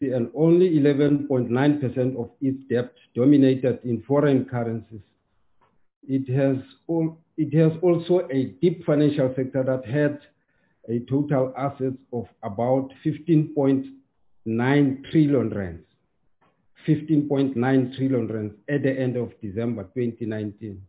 and only 11.9% of its debt dominated in foreign currencies. It has also a deep financial sector that had a total assets of about 15.9 trillion rands. 15.9 trillion rands at the end of December 2019.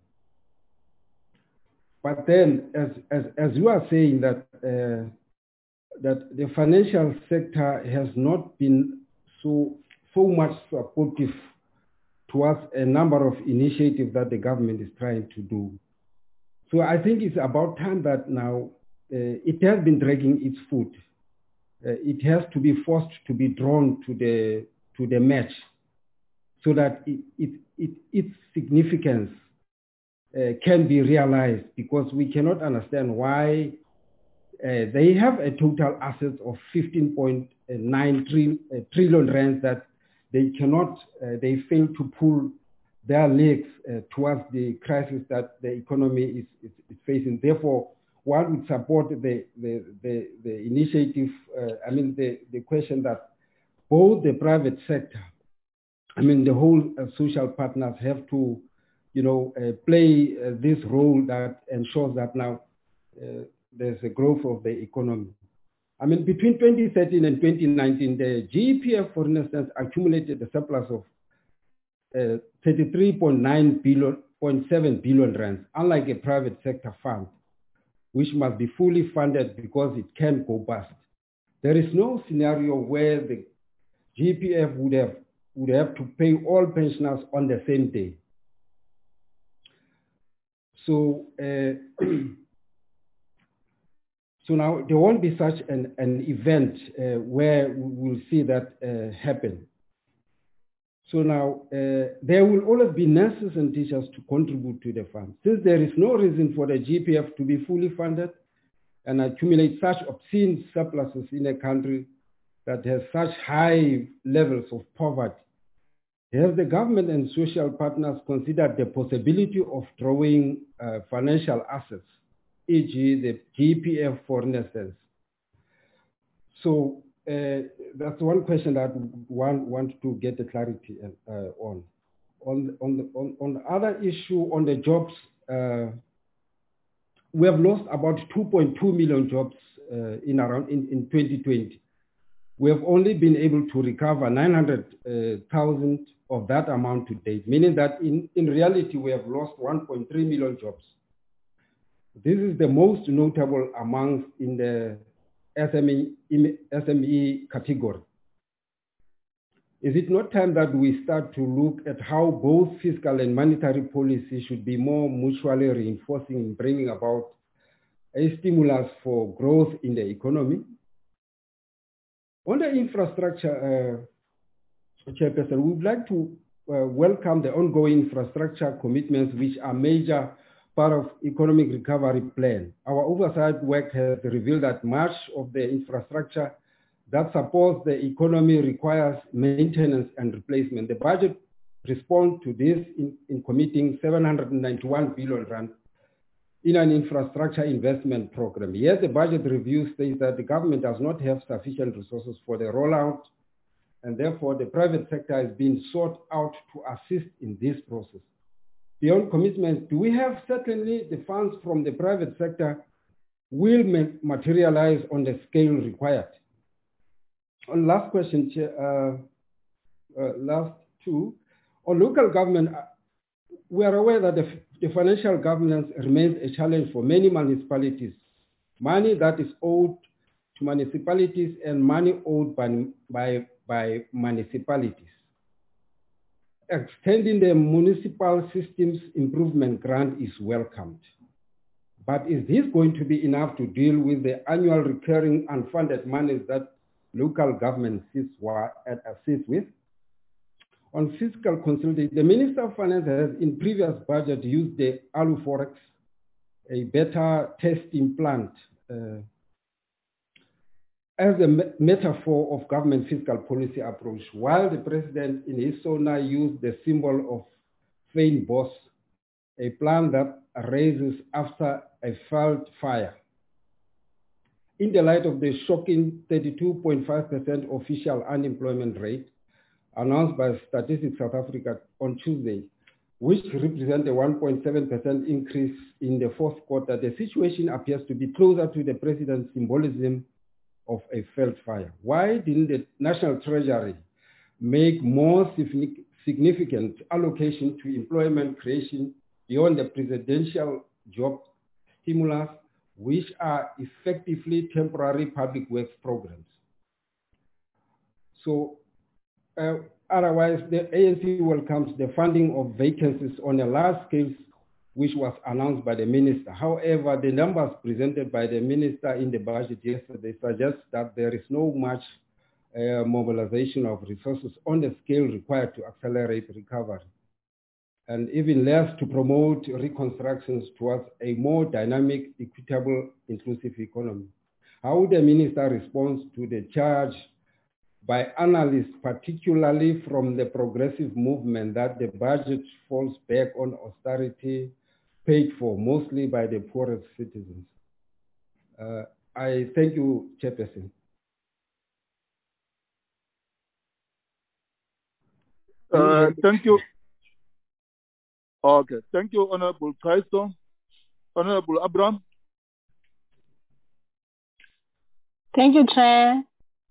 But then, as you are saying that that the financial sector has not been so much supportive towards a number of initiatives that the government is trying to do. So I think it's about time that now it has been dragging its foot. It has to be forced to be drawn to the match, so that its significance can be realized, because we cannot understand why they have a total assets of 15.9 trillion rands that they cannot, they fail to pull their legs towards the crisis that the economy is facing. Therefore, one would support the initiative, the question that both the private sector, the whole social partners have to, play this role that ensures that now there's a growth of the economy. Between 2013 and 2019, the GEPF, for instance, accumulated a surplus of 33.7 billion rands, unlike a private sector fund, which must be fully funded because it can go bust. There is no scenario where the GEPF would have to pay all pensioners on the same day. So, so now there won't be such an event where we will see that happen. So now there will always be nurses and teachers to contribute to the fund. Since there is no reason for the GEPF to be fully funded and accumulate such obscene surpluses in a country that has such high levels of poverty, have the government and social partners considered the possibility of drawing financial assets, e.g. the GEPF, for instance? So that's one question that one wants to get the clarity on. On the other issue, on the jobs, we have lost about 2.2 million jobs in 2020. We have only been able to recover 900,000 of that amount to date, meaning that in reality we have lost 1.3 million jobs. This is the most notable amongst in the SME category. Is it not time that we start to look at how both fiscal and monetary policy should be more mutually reinforcing in bringing about a stimulus for growth in the economy? On the infrastructure, Chairperson, we would like to welcome the ongoing infrastructure commitments, which are major part of economic recovery plan. Our oversight work has revealed that much of the infrastructure that supports the economy requires maintenance and replacement. The budget responds to this in committing 791 billion rand in an infrastructure investment program. Yet the budget review states that the government does not have sufficient resources for the rollout, and therefore the private sector is being sought out to assist in this process. Beyond commitments, do we have certainly the funds from the private sector will materialize on the scale required? On last question, last two, on local government, we are aware that the financial governance remains a challenge for many municipalities. Money that is owed to municipalities and money owed by municipalities. Extending the municipal systems improvement grant is welcomed. But is this going to be enough to deal with the annual recurring unfunded monies that local government assist with? On fiscal consolidation, the Minister of Finance has in previous budget used the AluForex, a better testing plant, as a metaphor of government fiscal policy approach, while the President in his SONA used the symbol of Fynbos, a plant that raises after a felt fire. in the light of the shocking 32.5% official unemployment rate announced by Statistics South Africa on Tuesday, which represents a 1.7% increase in the fourth quarter, the situation appears to be closer to the president's symbolism of a failed fire. Why didn't the National Treasury make more significant allocation to employment creation beyond the presidential job stimulus, which are effectively temporary public works programs? So otherwise, the ANC welcomes the funding of vacancies on a large scale, which was announced by the minister. However, the numbers presented by the minister in the budget yesterday suggest that there is no much mobilization of resources on the scale required to accelerate recovery, and even less to promote reconstructions towards a more dynamic, equitable, inclusive economy. How would the minister respond to the charge by analysts, particularly from the progressive movement, that the budget falls back on austerity paid for mostly by the poorest citizens? I thank you, Chairperson. Thank you. Okay, thank you, Honorable Kaiso. Honorable Abraham. Thank you, Chair.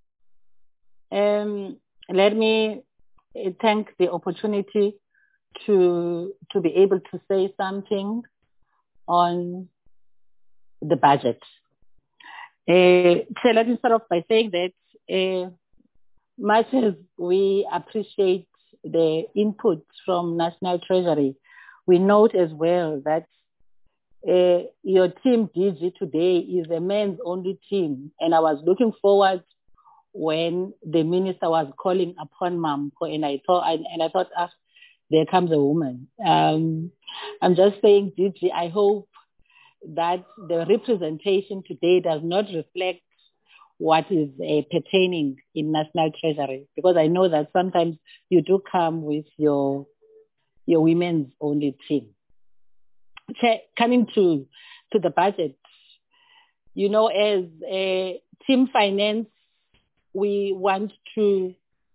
Let me thank the opportunity to be able to say something on the budget. So let me start off by saying that much as we appreciate the input from National Treasury, we note as well that your team DG today is a men's only team, and I was looking forward when the minister was calling upon Mampo, and I thought, there comes a woman. I'm just saying, DG, I hope that the representation today does not reflect what is pertaining in National Treasury, because I know that sometimes you do come with your women's only team. Coming to the budget, you know, as a team finance, we want to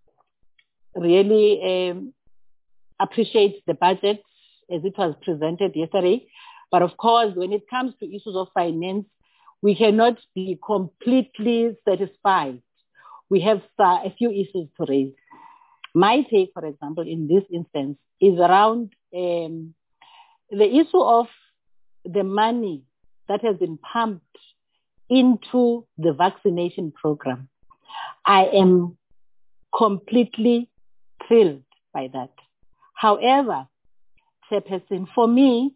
really appreciate the budget as it was presented yesterday. But of course, when it comes to issues of finance, we cannot be completely satisfied. We have a few issues to raise. My take, for example, in this instance, is around the issue of the money that has been pumped into the vaccination program. I am completely thrilled by that. However, Chairperson, for me,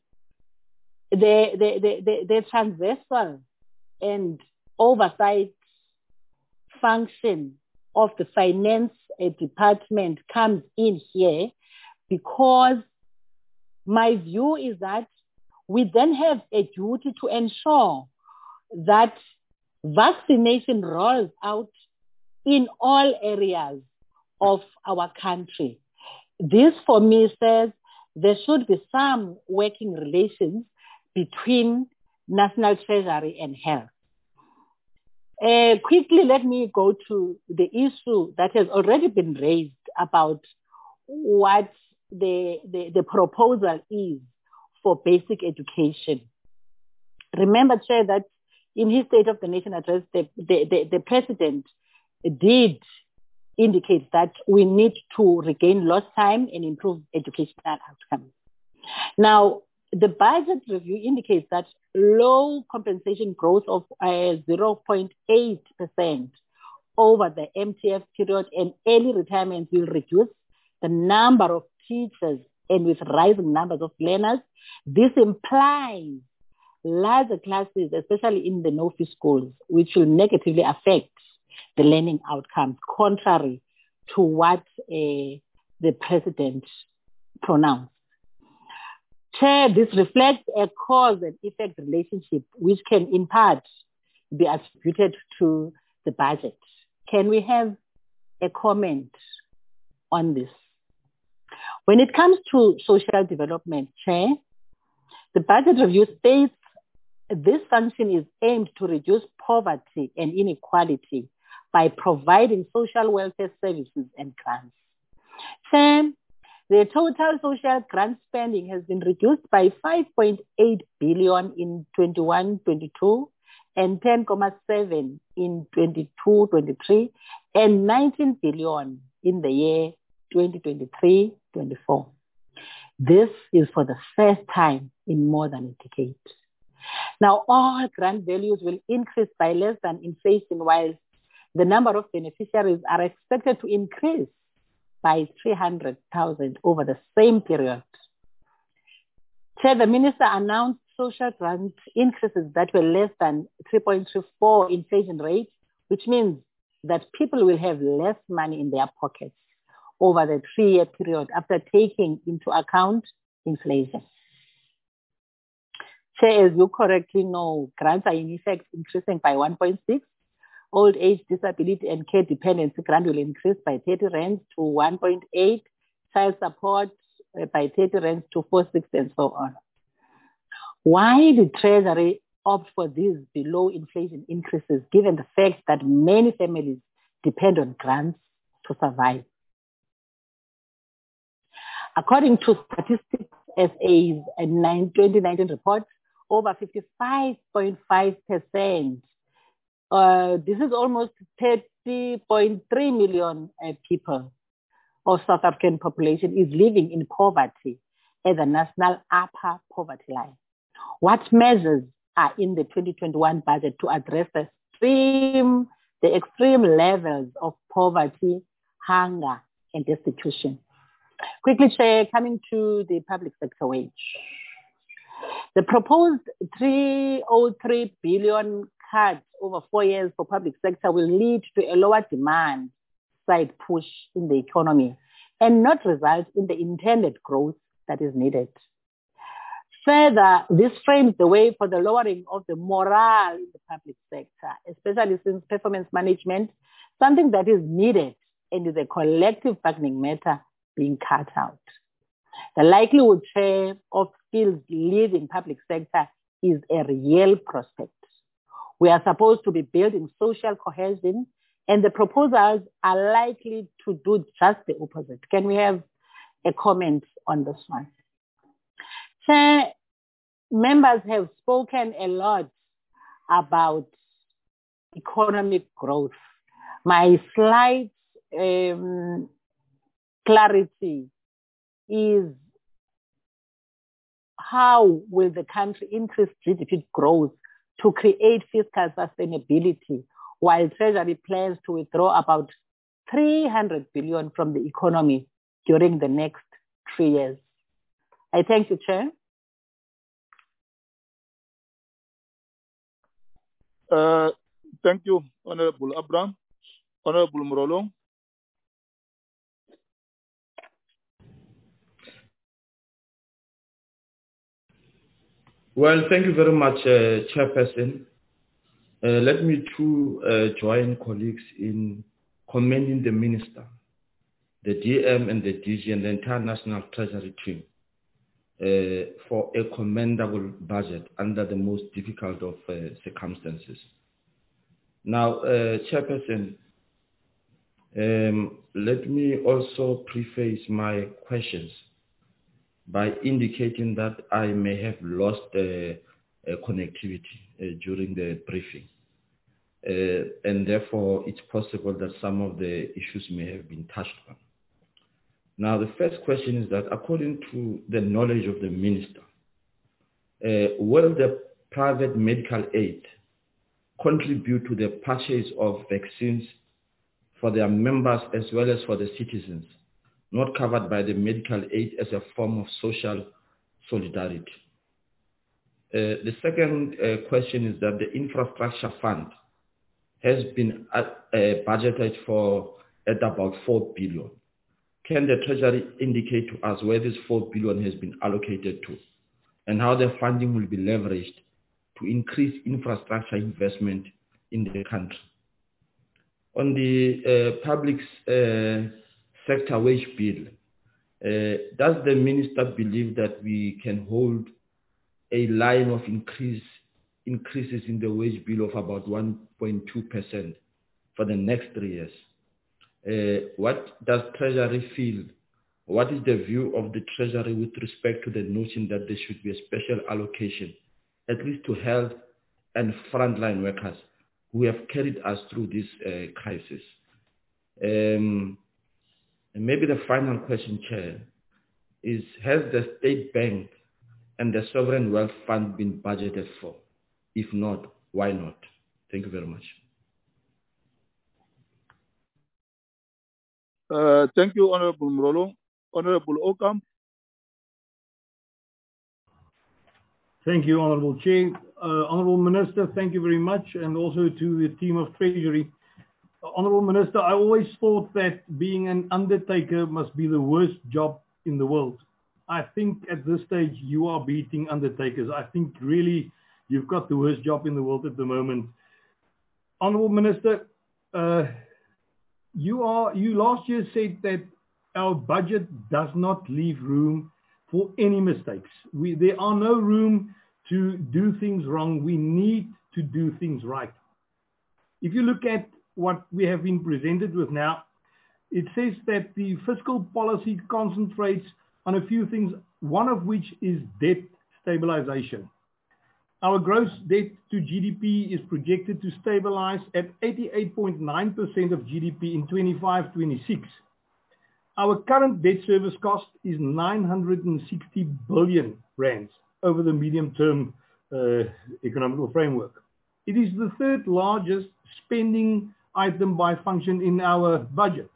the transversal and oversight function of the finance department comes in here, because my view is that we then have a duty to ensure that vaccination rolls out in all areas of our country. This, for me, says there should be some working relations between National Treasury and Health. Quickly, let me go to the issue that has already been raised about what the proposal is for basic education. Remember, Chair, that in his State of the Nation address, the President did indicate that we need to regain lost time and improve educational outcomes. Now, the budget review indicates that low compensation growth of 0.8% over the MTF period and early retirement will reduce the number of teachers, and with rising numbers of learners, this implies larger classes, especially in the no-fee schools, which will negatively affect the learning outcomes, contrary to what the President pronounced. Chair, this reflects a cause and effect relationship which can in part be attributed to the budget. Can we have a comment on this? When it comes to social development, Chair, the budget review states this function is aimed to reduce poverty and inequality by providing social welfare services and grants. Chair, the total social grant spending has been reduced by 5.8 billion in 21-22 and 10.7 in 22-23 and 19 billion in the year 2023-24. This is for the first time in more than a decade. Now, all grant values will increase by less than inflation, while the number of beneficiaries are expected to increase by 300,000 over the same period. Chair, the minister announced social grant increases that were less than 3.34 inflation rate, which means that people will have less money in their pockets over the 3-year period after taking into account inflation. Chair, as you correctly know, grants are in effect increasing by 1.6. Old age, disability and care dependency grant will increase by 30 rands to 1.8. Child support by 30 rands to 4.6 and so on. Why did Treasury opt for these below inflation increases, given the fact that many families depend on grants to survive? According to Statistics SA's 2019 report, over 55.5%, this is almost 30.3 million people of South African population is living in poverty at the national upper poverty line. What measures are in the 2021 budget to address the extreme levels of poverty, hunger, and destitution? Quickly, Chair, coming to the public sector wage. The proposed 303 billion cut over 4 years for public sector will lead to a lower demand side push in the economy and not result in the intended growth that is needed. Further, this frames the way for the lowering of the morale in the public sector, especially since performance management, something that is needed and is a collective bargaining matter, being cut out. The likelihood, Chair, of skills leaving public sector is a real prospect. We are supposed to be building social cohesion, and the proposals are likely to do just the opposite. Can we have a comment on this one? Chair, members have spoken a lot about economic growth. My slight clarity is, how will the country increase GDP growth to create fiscal sustainability while Treasury plans to withdraw about 300 billion from the economy during the next 3 years? I thank you, Chair. Thank you, Honorable Abraham. Honorable Morolo. Well, thank you very much, Chairperson. Let me join colleagues in commending the Minister, the DM and the DG and the entire National Treasury team for a commendable budget under the most difficult of circumstances. Now, Chairperson, let me also preface my questions by indicating that I may have lost connectivity during the briefing. And therefore, it's possible that some of the issues may have been touched on. Now, the first question is that according to the knowledge of the Minister, will the private medical aid contribute to the purchase of vaccines for their members as well as for the citizens not covered by the medical aid as a form of social solidarity? The second question is that the infrastructure fund has been budgeted for at about 4 billion. Can the Treasury indicate to us where this 4 billion has been allocated to and how the funding will be leveraged to increase infrastructure investment in the country? On the public sector wage bill, does the Minister believe that we can hold a line of increase increases in the wage bill of about 1.2% for the next 3 years. What does Treasury feel? What is the view of the Treasury with respect to the notion that there should be a special allocation, at least to health and frontline workers who have carried us through this crisis? And maybe the final question, Chair, is has the State Bank and the Sovereign Wealth Fund been budgeted for? If not, why not? Thank you very much. Thank you, Honorable Mrolo. Honorable Okam. Thank you, Honorable Chair. Honorable Minister, thank you very much, and also to the team of Treasury. Honorable Minister, I always thought that being an undertaker must be the worst job in the world. I think at this stage you are beating undertakers. I think really you've got the worst job in the world at the moment. Honorable Minister, you last year said that our budget does not leave room for any mistakes. There are no room to do things wrong. We need to do things right. If you look at what we have been presented with now, it says that the fiscal policy concentrates on a few things, one of which is debt stabilization. Our gross debt to GDP is projected to stabilize at 88.9% of GDP in 25-26. Our current debt service cost is 960 billion rands over the medium-term economic framework. It is the third largest spending item by function in our budget.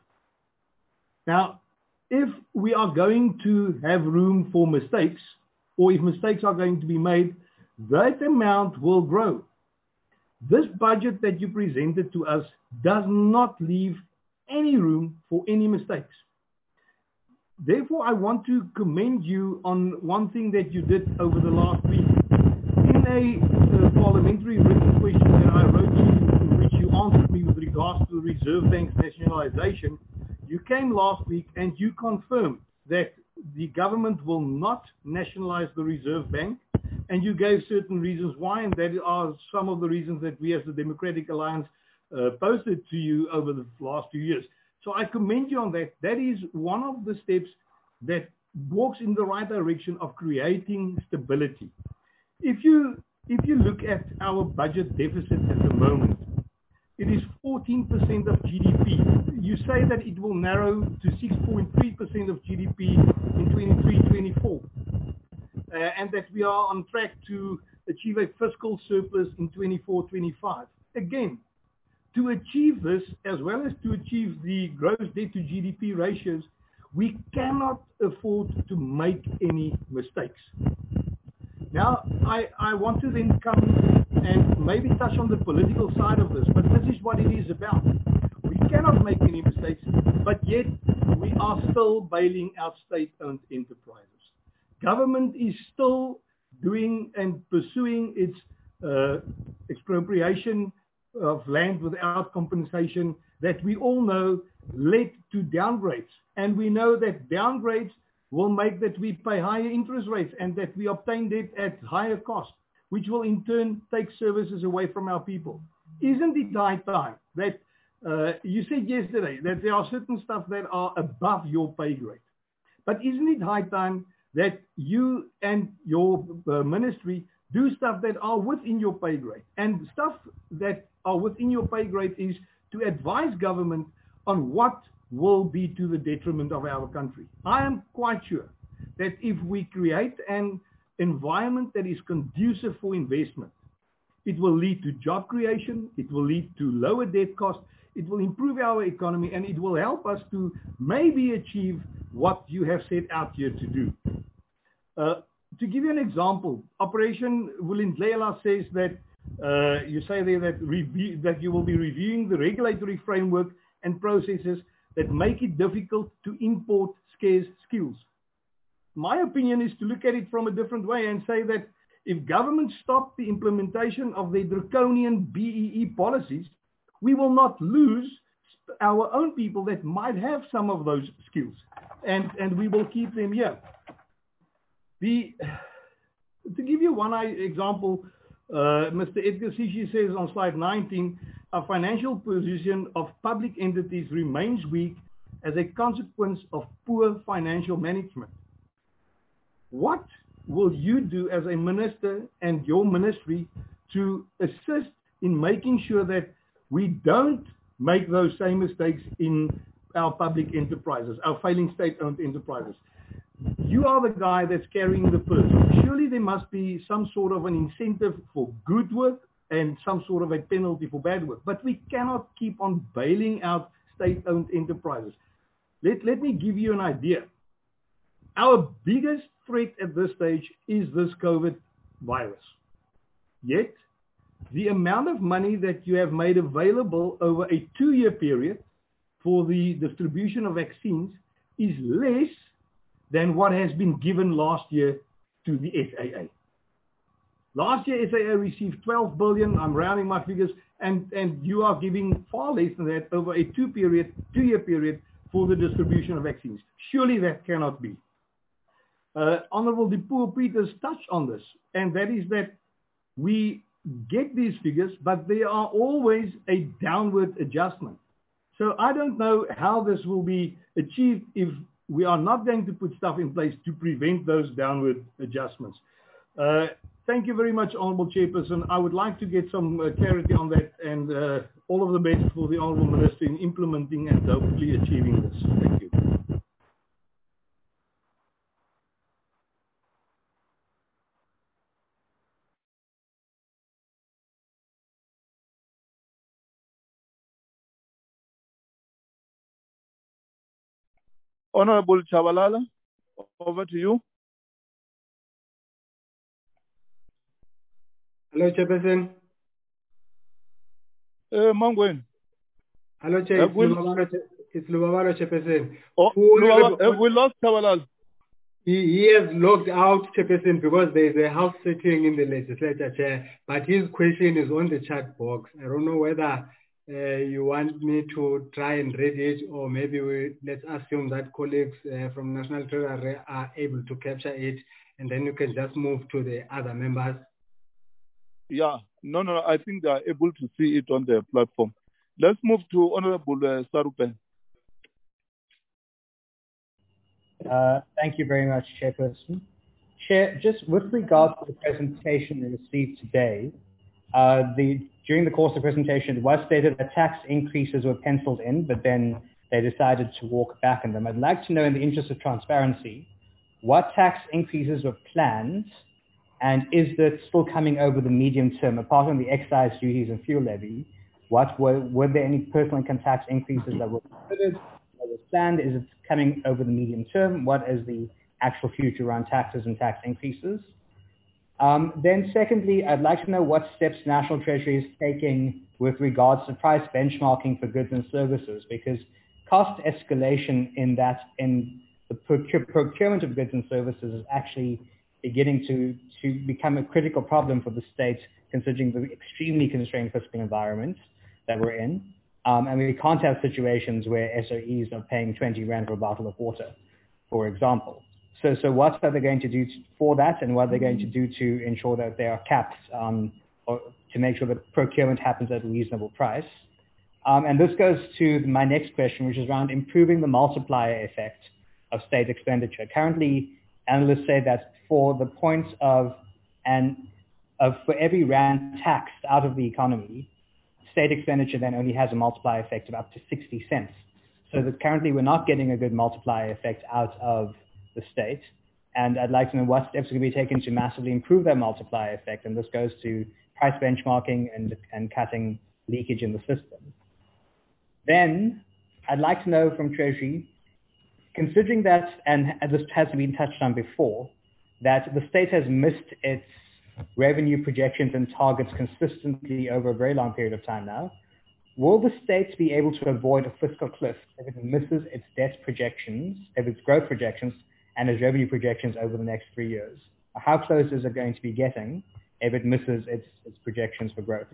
Now, if we are going to have room for mistakes, or if mistakes are going to be made, that amount will grow. This budget that you presented to us does not leave any room for any mistakes. Therefore, I want to commend you on one thing that you did over the last week. In a parliamentary written question that I wrote to you, in which you answered me with regards to the Reserve Bank's nationalization, you came last week and you confirmed that the government will not nationalize the Reserve Bank, and you gave certain reasons why, and that are some of the reasons that we as the Democratic Alliance posted to you over the last 2 years. So I commend you on that. That is one of the steps that walks in the right direction of creating stability. If you look at our budget deficit at the moment, it is 14% of GDP. You say that it will narrow to 6.3% of GDP in 23-24, and that we are on track to achieve a fiscal surplus in 24-25. Again, to achieve this, as well as to achieve the gross debt to GDP ratios, we cannot afford to make any mistakes. Now, I want to then come and maybe touch on the political side of this, but this is what it is about. We cannot make any mistakes, but yet we are still bailing out state-owned enterprises. Government is still doing and pursuing its expropriation of land without compensation that we all know led to downgrades. And we know that downgrades will make that we pay higher interest rates and that we obtain debt at higher cost, which will in turn take services away from our people. Isn't it high time that you said yesterday that there are certain stuff that are above your pay grade? But isn't it high time that you and your ministry do stuff that are within your pay grade? And stuff that are within your pay grade is to advise government on what will be to the detriment of our country. I am quite sure that if we create an environment that is conducive for investment, it will lead to job creation, it will lead to lower debt costs, it will improve our economy, and it will help us to maybe achieve what you have set out here to do. To give you an example, Operation Vulindlela says that you say there that you will be reviewing the regulatory framework and processes that make it difficult to import scarce skills. My opinion is to look at it from a different way and say that if government stop the implementation of their draconian BEE policies, we will not lose our own people that might have some of those skills, and we will keep them here. To give you one example, Mr. Edgar Sishi says on slide 19, our financial position of public entities remains weak as a consequence of poor financial management. What will you do as a minister and your ministry to assist in making sure that we don't make those same mistakes in our public enterprises, our failing state-owned enterprises? You are the guy that's carrying the purse. Surely there must be some sort of an incentive for good work and some sort of a penalty for bad work. But we cannot keep on bailing out state-owned enterprises. Let me give you an idea. Our biggest threat at this stage is this COVID virus. Yet, the amount of money that you have made available over a 2-year period for the distribution of vaccines is less than what has been given last year to the SAA. Last year, SAA received 12 billion, I'm rounding my figures, and you are giving far less than that over a 2-year period for the distribution of vaccines. Surely that cannot be. Honorable Dipuo Peters touched on this, and that is that we get these figures, but there are always a downward adjustment. So I don't know how this will be achieved if we are not going to put stuff in place to prevent those downward adjustments. Thank you very much, Honorable Chairperson. I would like to get some clarity on that, and all of the best for the Honorable Minister in implementing and hopefully achieving this. Thank you. Honorable Chabalala, over to you. Hello, Chairperson. Mangwen. Hello, Chair. It's Lubabaro, Chairperson. Oh, have we lost Chabalala? He has logged out, Chairperson, because there is a house sitting in the legislature, Chair. But his question is on the chat box. I don't know whether you want me to try and read it, or maybe let's assume that colleagues from National Treasury are able to capture it, and then you can just move to the other members. Yeah, no, I think they are able to see it on the platform. Let's move to Honorable Sarupen. Thank you very much, Chairperson. Chair, just with regard to the presentation we received today, during the course of the presentation, it was stated that tax increases were penciled in, but then they decided to walk back on them. I'd like to know, in the interest of transparency, what tax increases were planned, and is that still coming over the medium term, apart from the excise duties and fuel levy? Were there any personal income tax increases that were considered, that were planned? Is it coming over the medium term? What is the actual future around taxes and tax increases? Then secondly, I'd like to know what steps National Treasury is taking with regards to price benchmarking for goods and services, because cost escalation in the procurement of goods and services is actually beginning to become a critical problem for the state, considering the extremely constrained fiscal environment that we're in. And we can't have situations where SOEs are paying 20 Rand for a bottle of water, for example. So what are they going to do for that, and what are they going to do to ensure that there are caps or to make sure that procurement happens at a reasonable price? And this goes to my next question, which is around improving the multiplier effect of state expenditure. Currently, analysts say that for the point for every Rand taxed out of the economy, state expenditure then only has a multiplier effect of up to 60 cents. So that currently we're not getting a good multiplier effect out of the state. And I'd like to know what steps are going to be taken to massively improve that multiplier effect. And this goes to price benchmarking and cutting leakage in the system. Then I'd like to know from Treasury, considering that, and this has been touched on before, that the state has missed its revenue projections and targets consistently over a very long period of time now, will the state be able to avoid a fiscal cliff if it misses its debt projections, if its growth projections, and its revenue projections over the next 3 years? How close is it going to be getting if it misses its projections for growth?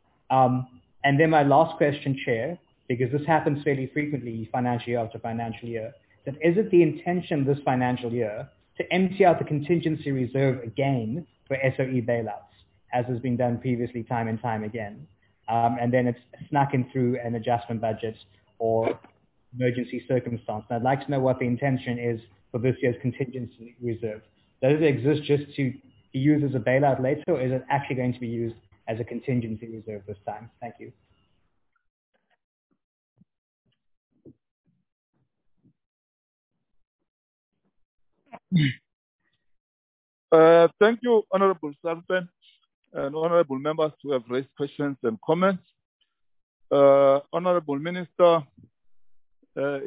And then my last question, Chair, because this happens fairly frequently financial year after financial year, that is it the intention this financial year to empty out the contingency reserve again for SOE bailouts? as has been done previously time and time again. And then it's snuck in through an adjustment budget or emergency circumstance. And I'd like to know what the intention is for this year's contingency reserve. Does it exist just to be used as a bailout later, or is it actually going to be used as a contingency reserve this time? Thank you. Thank you, Honorable Sarpen and honorable members who have raised questions and comments. Honorable Minister, I've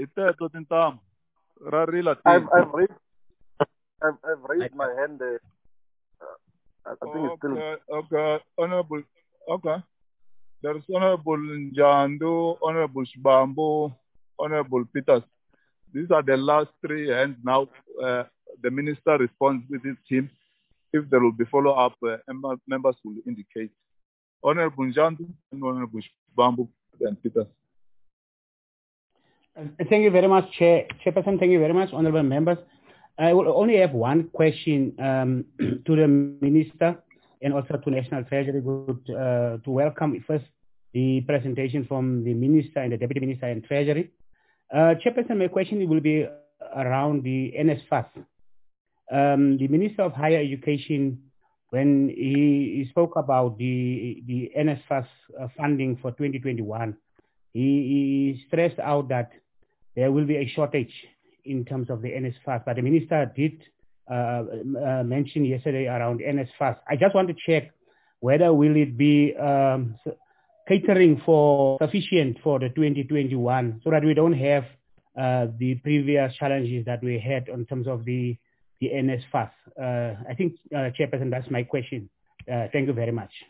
raised my hand. I think it's still. Okay, Honorable. Okay. There is Honorable Njandu, Honorable Shibambu, Honorable Peters. These are the last three hands now. The minister responds with his team. If there will be follow-up, members will indicate. Honorable Njandu and Honorable Shibambu and Peters. Thank you very much, Chairperson. Thank you very much, honorable members. I will only have one question to the Minister and also to National Treasury Group to welcome first the presentation from the Minister and the Deputy Minister and Treasury. Chairperson, my question will be around the NSFAS. The Minister of Higher Education, when he spoke about the NSFAS funding for 2021, he stressed out that there will be a shortage in terms of the NSFAS, but the Minister did mention yesterday around NSFAS. I just want to check whether will it be catering for sufficient for the 2021 so that we don't have the previous challenges that we had in terms of the NSFAS. I think, Chairperson, that's my question. Thank you very much.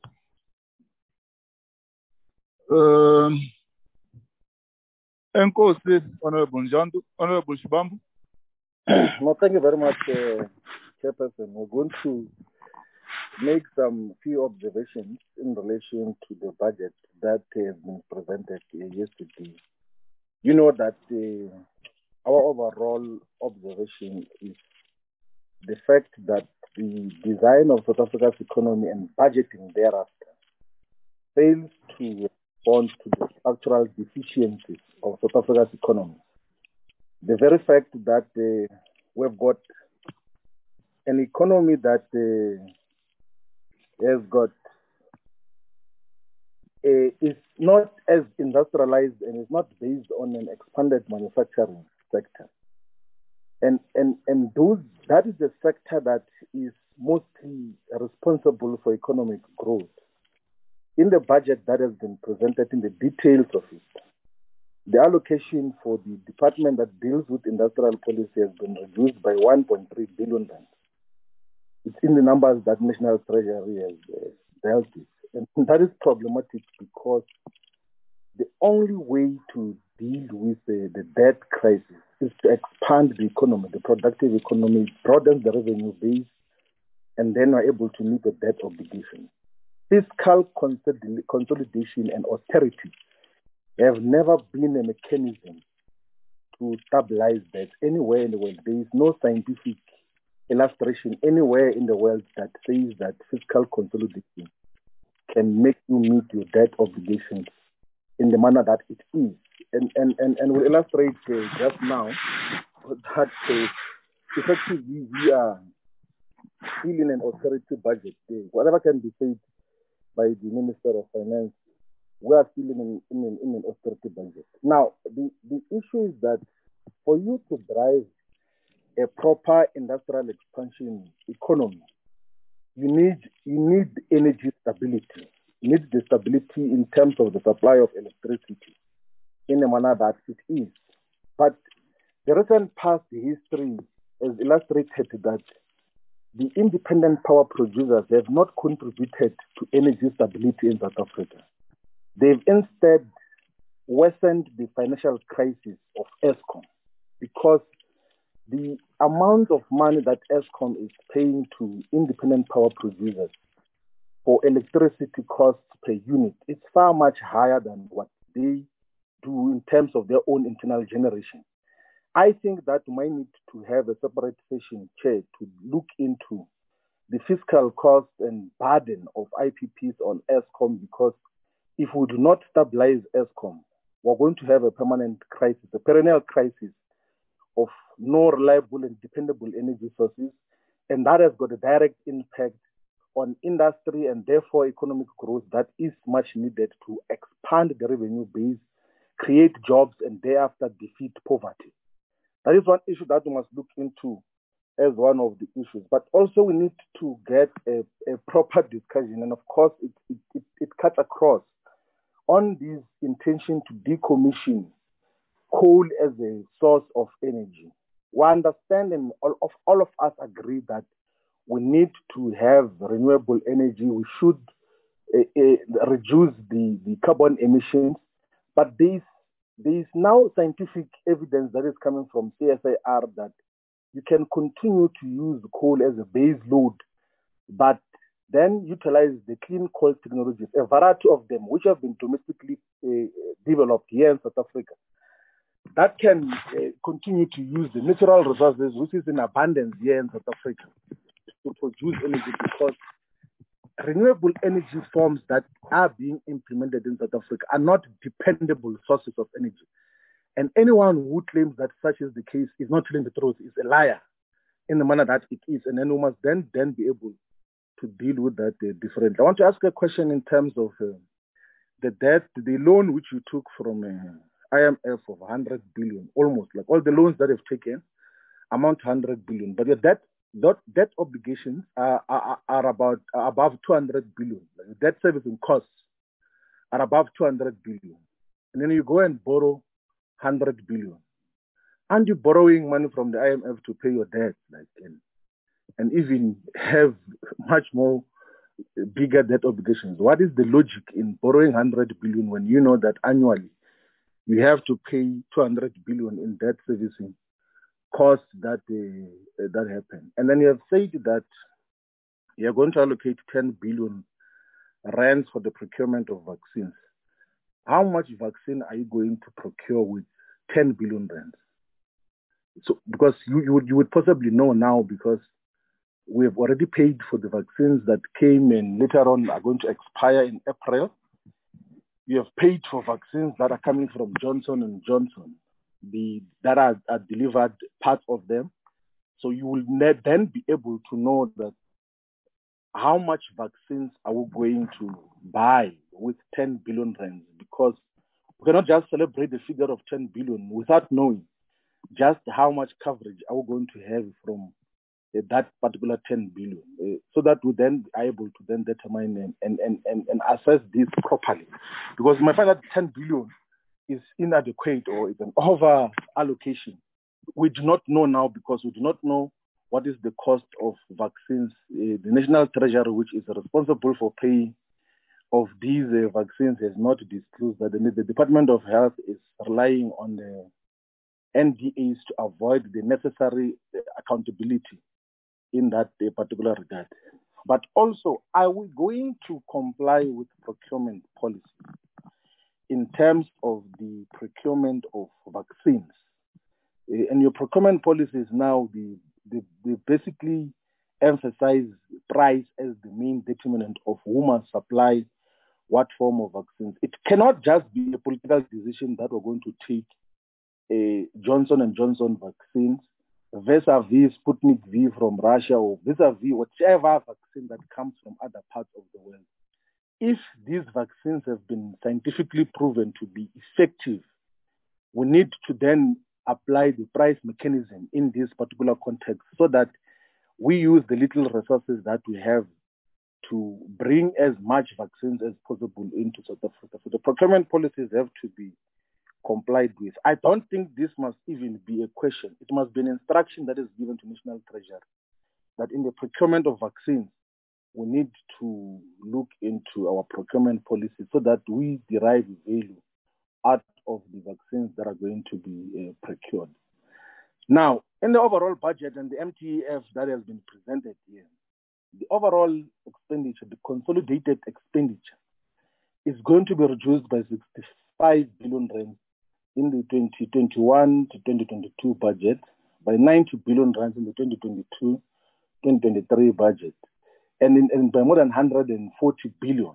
Honorable Njandu, Honorable Shibambu. No, thank you very much, Chairperson. We're going to make some few observations in relation to the budget that has been presented yesterday. You know that our overall observation is the fact that the design of South Africa's economy and budgeting thereafter fails to respond to the structural deficiencies of South Africa's economy. The very fact that we've got an economy that has got is not as industrialized and is not based on an expanded manufacturing sector. And that is the sector that is mostly responsible for economic growth. In the budget that has been presented in the details of it, the allocation for the department that deals with industrial policy has been reduced by 1.3 billion rand. It's in the numbers that National Treasury has dealt with. And that is problematic because the only way to deal with the debt crisis is to expand the economy, the productive economy, broaden the revenue base, and then we're able to meet the debt obligation. Fiscal consolidation and austerity have never been a mechanism to stabilize debt anywhere in the world. There is no scientific illustration anywhere in the world that says that fiscal consolidation can make you meet your debt obligations in the manner that it is. And we'll illustrate just now that effectively we are still in an austerity budget. Whatever can be said by the Minister of Finance, we are still in an austerity budget. Now, the issue is that for you to drive a proper industrial expansion economy, you need energy stability. You need the stability in terms of the supply of electricity in a manner that it is. But the recent past history has illustrated that the independent power producers have not contributed to energy stability in South Africa. They've instead worsened the financial crisis of Eskom because the amount of money that Eskom is paying to independent power producers for electricity costs per unit is far much higher than what they do in terms of their own internal generation. I think that we might need to have a separate session, Chair, to look into the fiscal cost and burden of IPPs on Eskom, because if we do not stabilize Eskom, we're going to have a permanent crisis, a perennial crisis of no reliable and dependable energy sources, and that has got a direct impact on industry and therefore economic growth that is much needed to expand the revenue base, create jobs, and thereafter defeat poverty. That is one issue that we must look into as one of the issues. But also we need to get a proper discussion, and of course it cuts across on this intention to decommission coal as a source of energy. We understand, and all of us agree, that we need to have renewable energy. We should reduce the carbon emissions. But there is now scientific evidence that is coming from CSIR that you can continue to use coal as a base load, but then utilize the clean coal technologies, a variety of them, which have been domestically developed here in South Africa, that can continue to use the natural resources, which is in abundance here in South Africa, to produce energy, because renewable energy forms that are being implemented in South Africa are not dependable sources of energy. And anyone who claims that such is the case is not telling the truth, is a liar in the manner that it is. And then we must then be able to deal with that differently. I want to ask a question in terms of the debt, the loan which you took from IMF of 100 billion, almost like all the loans that have taken amount to 100 billion. But your debt obligations are above 200 billion. Like debt servicing costs are above 200 billion. And then you go and borrow 100 billion. And you're borrowing money from the IMF to pay your debt, and even have much more bigger debt obligations. What is the logic in borrowing 100 billion when you know that annually you have to pay 200 billion in debt servicing costs that happen? And then you have said that you're going to allocate 10 billion rands for the procurement of vaccines. How much vaccine are you going to procure with 10 billion rands? So, because you would possibly know now, because we have already paid for the vaccines that came and later on are going to expire in April. We have paid for vaccines that are coming from Johnson & Johnson, that are delivered, part of them. So you will then be able to know that how much vaccines are we going to buy with 10 billion rands, because we cannot just celebrate the figure of 10 billion without knowing just how much coverage are we going to have from that particular 10 billion, so that we then are able to then determine and assess this properly. Because my find that 10 billion is inadequate or is an over allocation. We do not know now, because we do not know what is the cost of vaccines. The National Treasury, which is responsible for paying of these vaccines, has not disclosed that. The Department of Health is relying on the NDAs to avoid the necessary accountability in that particular regard. But also, are we going to comply with procurement policy in terms of the procurement of vaccines? And your procurement policies now, they basically emphasize price as the main determinant of who must supply what form of vaccines. It cannot just be a political decision that we're going to take Johnson & Johnson vaccines vis-a-vis Sputnik V from Russia, or vis-a-vis whichever vaccine that comes from other parts of the world. If these vaccines have been scientifically proven to be effective, we need to then apply the price mechanism in this particular context, so that we use the little resources that we have to bring as much vaccines as possible into South Africa. So the procurement policies have to be complied with. I don't think this must even be a question. It must be an instruction that is given to National Treasury, that in the procurement of vaccines, we need to look into our procurement policy so that we derive value out of the vaccines that are going to be procured. Now, in the overall budget and the MTEF that has been presented here, the overall expenditure, the consolidated expenditure, is going to be reduced by 65 billion rand in the 2021 to 2022 budget, by 90 billion rand in the 2022-2023 budget, and by more than 140 billion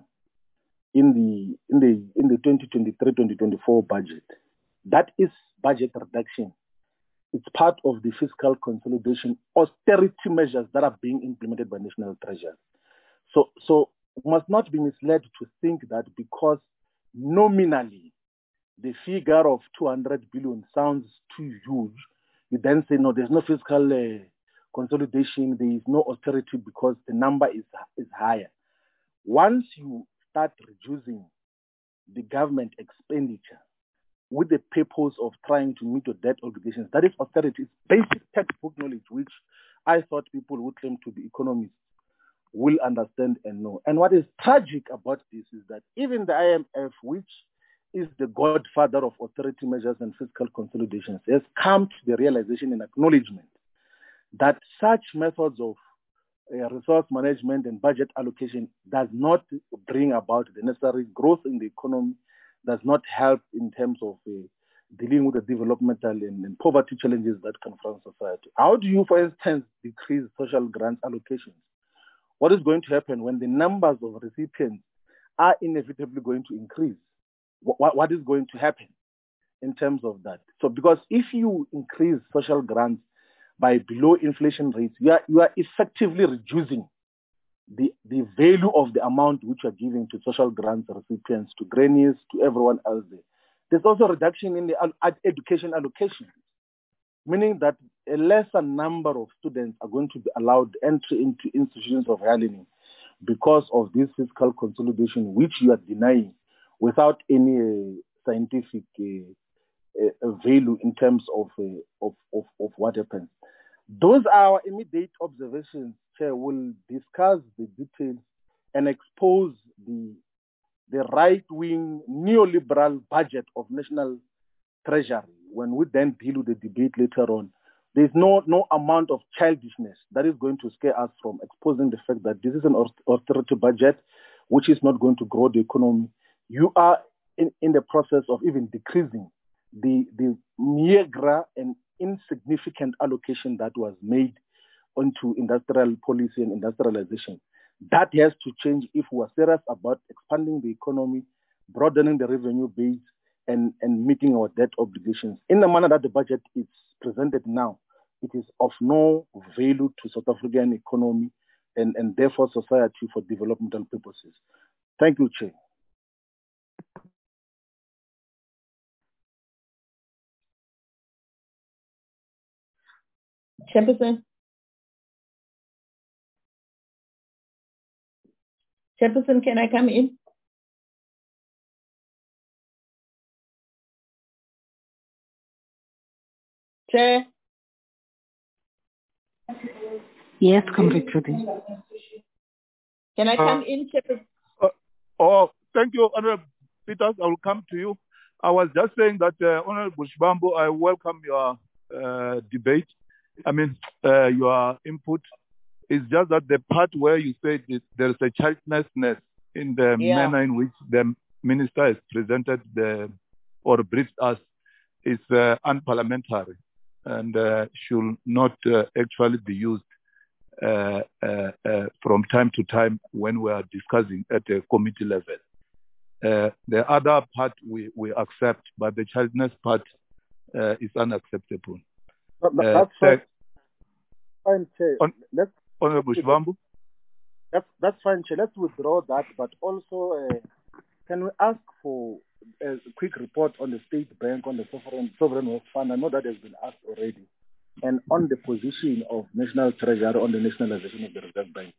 in the 2023-2024 budget. That is budget reduction. It's part of the fiscal consolidation austerity measures that are being implemented by National Treasury. So we must not be misled to think that because nominally the figure of 200 billion sounds too huge, you then say, no, there's no fiscal consolidation, there is no austerity because the number is higher. Once you start reducing the government expenditure with the purpose of trying to meet your debt obligations, that is austerity. It's basic textbook knowledge, which I thought people who claim to be economists will understand and know. And what is tragic about this is that even the IMF, which is the godfather of austerity measures and fiscal consolidations, has come to the realization and acknowledgement that such methods of resource management and budget allocation does not bring about the necessary growth in the economy, does not help in terms of dealing with the developmental and poverty challenges that confront society. How do you, for instance, decrease social grants allocations? What is going to happen when the numbers of recipients are inevitably going to increase? What is going to happen in terms of that? So because if you increase social grants by below inflation rates, you are effectively reducing the value of the amount which you are giving to social grants recipients, to grannies, to everyone else there. There's also a reduction in the education allocation, meaning that a lesser number of students are going to be allowed entry into institutions of higher learning because of this fiscal consolidation, which you are denying without any scientific value in terms of what happens. Those are our immediate observations. Chair, will discuss the details and expose the right-wing neoliberal budget of National Treasury when we then deal with the debate later on. There's no amount of childishness that is going to scare us from exposing the fact that this is an austerity budget which is not going to grow the economy. You are in the process of even decreasing the meager and insignificant allocation that was made onto industrial policy and industrialization. That has to change if we are serious about expanding the economy, broadening the revenue base, and meeting our debt obligations. In the manner that the budget is presented now, it is of no value to South African economy and therefore society for developmental purposes. Thank you, Chair. Chairperson, can I come in? Chair? Yes, Comrade Trudy. Can I come in, Chairperson? Thank you, Honorable Peters. I will come to you. I was just saying that, Honorable Shibambo, I welcome your debate. Your input. It's just that the part where you said there's a childlessness in the manner in which the minister has presented or briefed us is unparliamentary and should not actually be used from time to time when we are discussing at a committee level. The other part we accept, but the childlessness part is unacceptable. That's fine, Chair. Honorable Shibambo? That's fine, Chair. Let's withdraw that, but also can we ask for a quick report on the State Bank, on the Sovereign Wealth Fund? I know that has been asked already. And on the position of National Treasury on the nationalization of the Reserve Bank.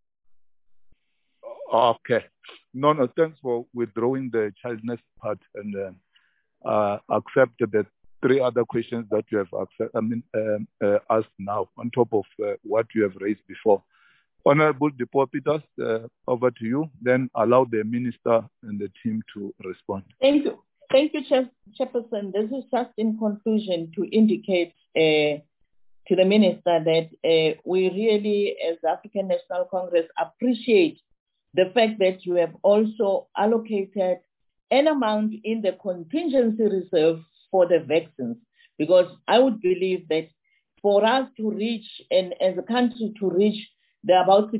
Okay. No, thanks for withdrawing the childless part and accept the three other questions that you have asked now on top of what you have raised before. Honorable Depot Peters, over to you. Then allow the minister and the team to respond. Thank you. Thank you, Chairperson. This is just in conclusion to indicate to the minister that we really, as the African National Congress, appreciate the fact that you have also allocated an amount in the contingency reserve for the vaccines, because I would believe that for us to reach, and as a country to reach the about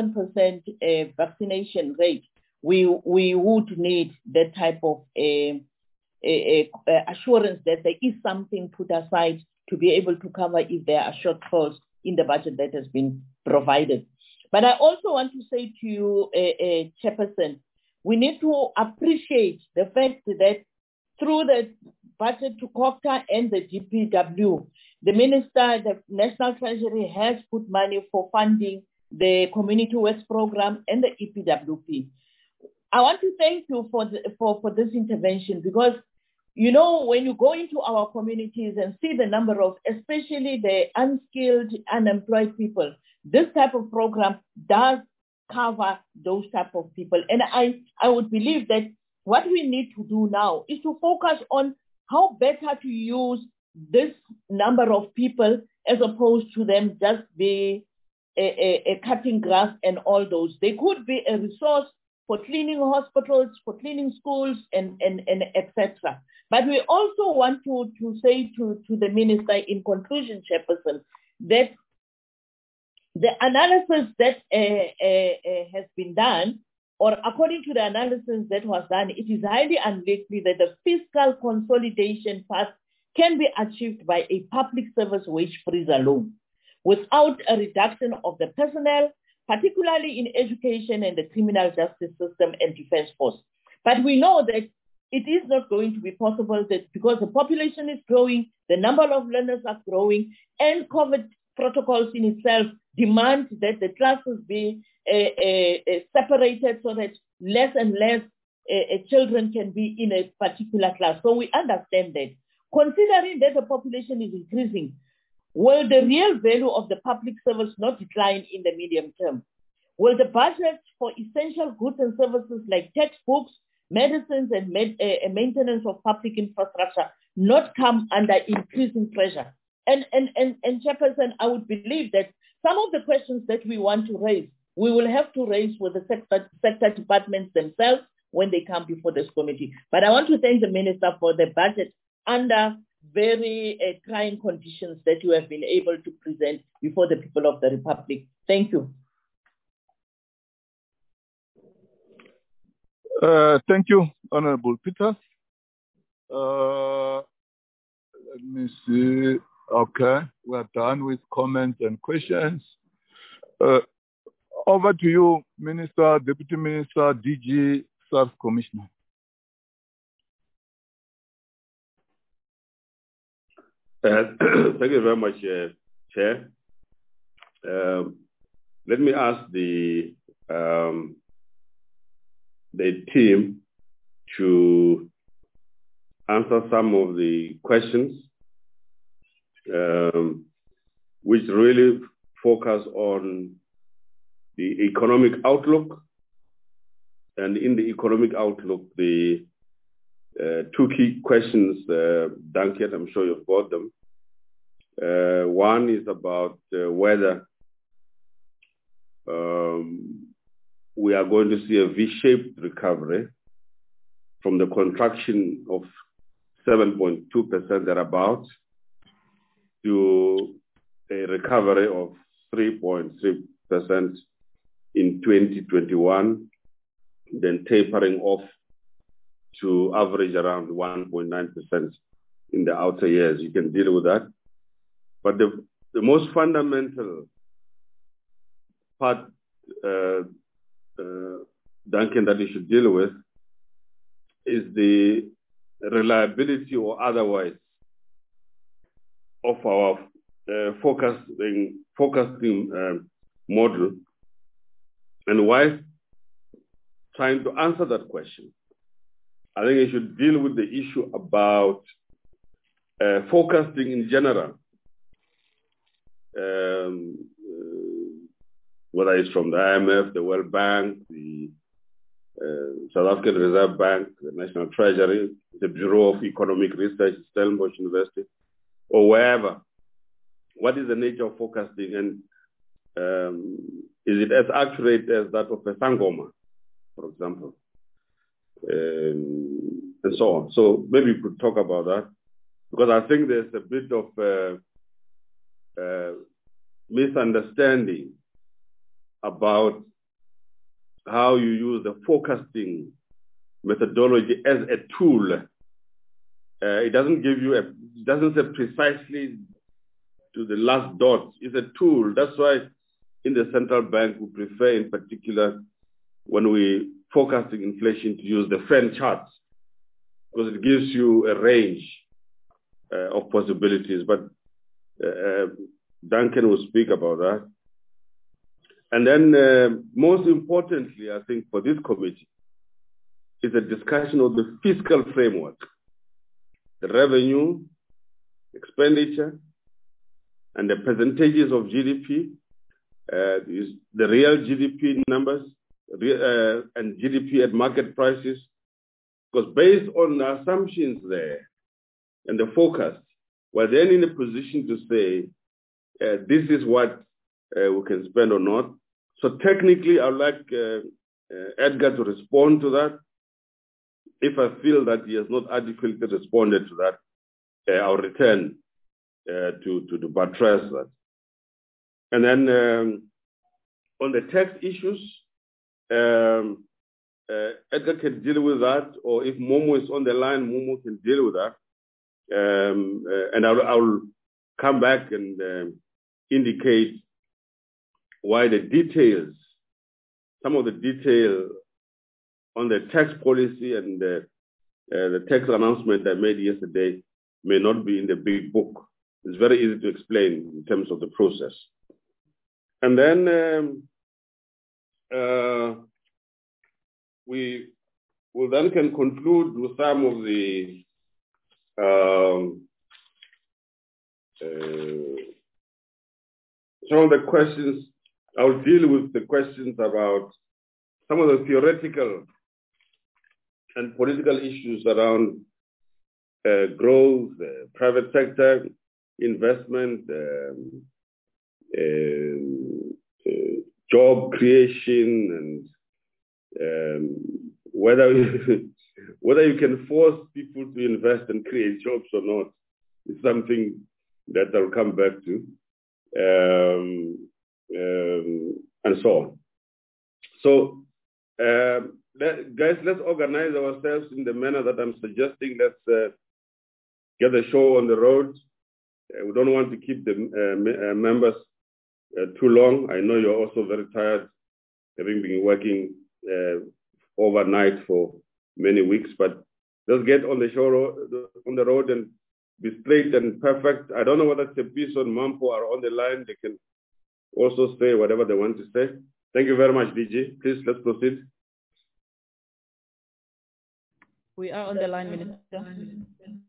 67% vaccination rate, we would need that type of assurance that there is something put aside to be able to cover if there are shortfalls in the budget that has been provided. But I also want to say to you, Chairperson, we need to appreciate the fact that through the budget to COGTA and the GPW, the Minister, the National Treasury has put money for funding the Community Works Program and the EPWP. I want to thank you for this intervention because, you know, when you go into our communities and see the number of, especially the unskilled, unemployed people, this type of program does cover those type of people. And I would believe that what we need to do now is to focus on how better to use this number of people as opposed to them just be cutting grass and all those. They could be a resource for cleaning hospitals, for cleaning schools, and etc. But we also want to say to the Minister in conclusion, Chairperson, that the analysis that has been done, or according to the analysis that was done, it is highly unlikely that the fiscal consolidation path can be achieved by a public service wage freeze alone, without a reduction of the personnel, particularly in education and the criminal justice system and defense force. But we know that it is not going to be possible that because the population is growing, the number of learners are growing, and COVID protocols in itself demand that the classes be separated so that less and less children can be in a particular class. So we understand that. Considering that the population is increasing, will the real value of the public service not decline in the medium term? Will the budget for essential goods and services like textbooks, medicines, and maintenance of public infrastructure not come under increasing pressure? And Chairperson, I would believe that some of the questions that we want to raise, we will have to raise with the sector departments themselves when they come before this committee. But I want to thank the Minister for the budget under very trying conditions that you have been able to present before the people of the Republic. Thank you. Thank you, Honorable Peters. Let me see. Okay, we're done with comments and questions. Over to you, Minister, Deputy Minister, DG, SARS Commissioner. Thank you very much, Chair. Let me ask the team to answer some of the questions which really focus on the economic outlook. And in the economic outlook, the two key questions, Duncan, I'm sure you've got them. One is about whether we are going to see a V-shaped recovery from the contraction of 7.2% thereabouts to a recovery of 3.3% in 2021, then tapering off to average around 1.9% in the outer years. You can deal with that. But the most fundamental part, Duncan, that you should deal with is the reliability or otherwise of our forecasting model. And while trying to answer that question, I think you should deal with the issue about forecasting in general, whether it's from the IMF, the World Bank, the South African Reserve Bank, the National Treasury, the Bureau of Economic Research, Stellenbosch University, or wherever. What is the nature of forecasting, and is it as accurate as that of a Sangoma, for example, and so on? So maybe you could talk about that, because I think there's a bit of misunderstanding about how you use the forecasting methodology as a tool. It doesn't give you it doesn't say precisely to the last dot. It's a tool. That's why in the central bank we prefer, in particular, when we forecasting inflation, to use the French charts, because it gives you a range of possibilities. But Duncan will speak about that. And then most importantly, I think for this committee, is a discussion of the fiscal framework, the revenue, expenditure, and the percentages of GDP, the real GDP numbers, and GDP at market prices. Because based on the assumptions there and the forecast, we're then in a position to say, this is what we can spend or not. So technically, I'd like Edgar to respond to that. If I feel that he has not adequately responded to that, I'll return to buttress that. And then on the tax issues, Edgar can deal with that, or if Momo is on the line, Momo can deal with that. And I'll come back and indicate why the details, some of the detail on the tax policy and the tax announcement I made yesterday may not be in the big book. It's very easy to explain in terms of the process. And then we will then can conclude with some of the questions. I'll deal with the questions about some of the theoretical and political issues around growth, private sector investment, job creation, and whether you can force people to invest and create jobs or not is something that I'll come back to, and so on. So, guys, let's organize ourselves in the manner that I'm suggesting. Let's get the show on the road. We don't want to keep the members too long. I know you're also very tired, having been working overnight for many weeks, but let's get on the show, on the road, and be straight and perfect. I don't know whether Tsepiso and Mampo are on the line. They can also say whatever they want to say. Thank you very much, DG. Please, let's proceed. We are on the line, Minister.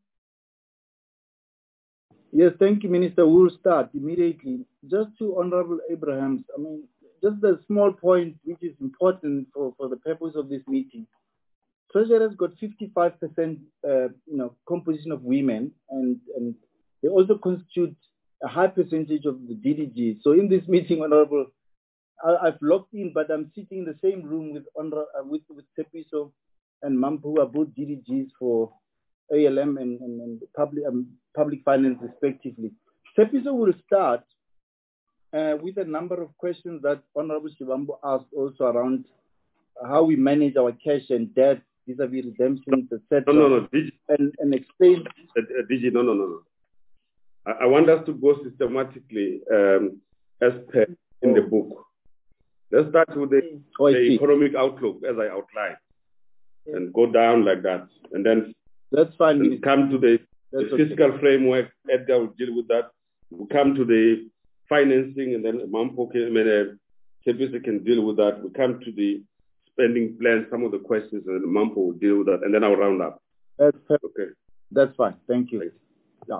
Yes, thank you, Minister. We'll start immediately. Just to Honorable Abrahams, I mean, just a small point which is important for the purpose of this meeting. Treasury has got 55% composition of women, and they also constitute a high percentage of the DDG. So in this meeting, Honorable, I've logged in, but I'm sitting in the same room with Tsepiso and Mampu, who are both DDGs for ALM and public finance respectively. Tsepiso will start with a number of questions that Honorable Shivambu asked also around how we manage our cash and debt vis-a-vis redemptions, etc. No, DG. And explain. DG, no. I want us to go systematically as per in the book. Let's start with the economic outlook as I outlined, and go down like that, and then that's fine. And come to the fiscal framework. Edgar will deal with that. We'll come to the financing, and then Mampo can deal with that. We come to the spending plan, some of the questions, and Mampo will deal with that, and then I'll round up. That's perfect. Okay. That's fine. Thank you. Thanks. Yeah.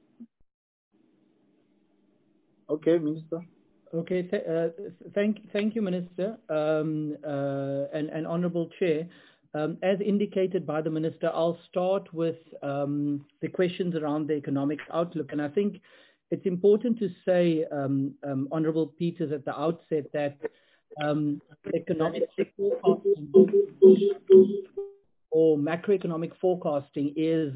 Okay, Minister. Okay, thank you, Minister, and Honourable Chair. As indicated by the Minister, I'll start with the questions around the economic outlook. And I think it's important to say, Honourable Peters, at the outset that economic forecasting or macroeconomic forecasting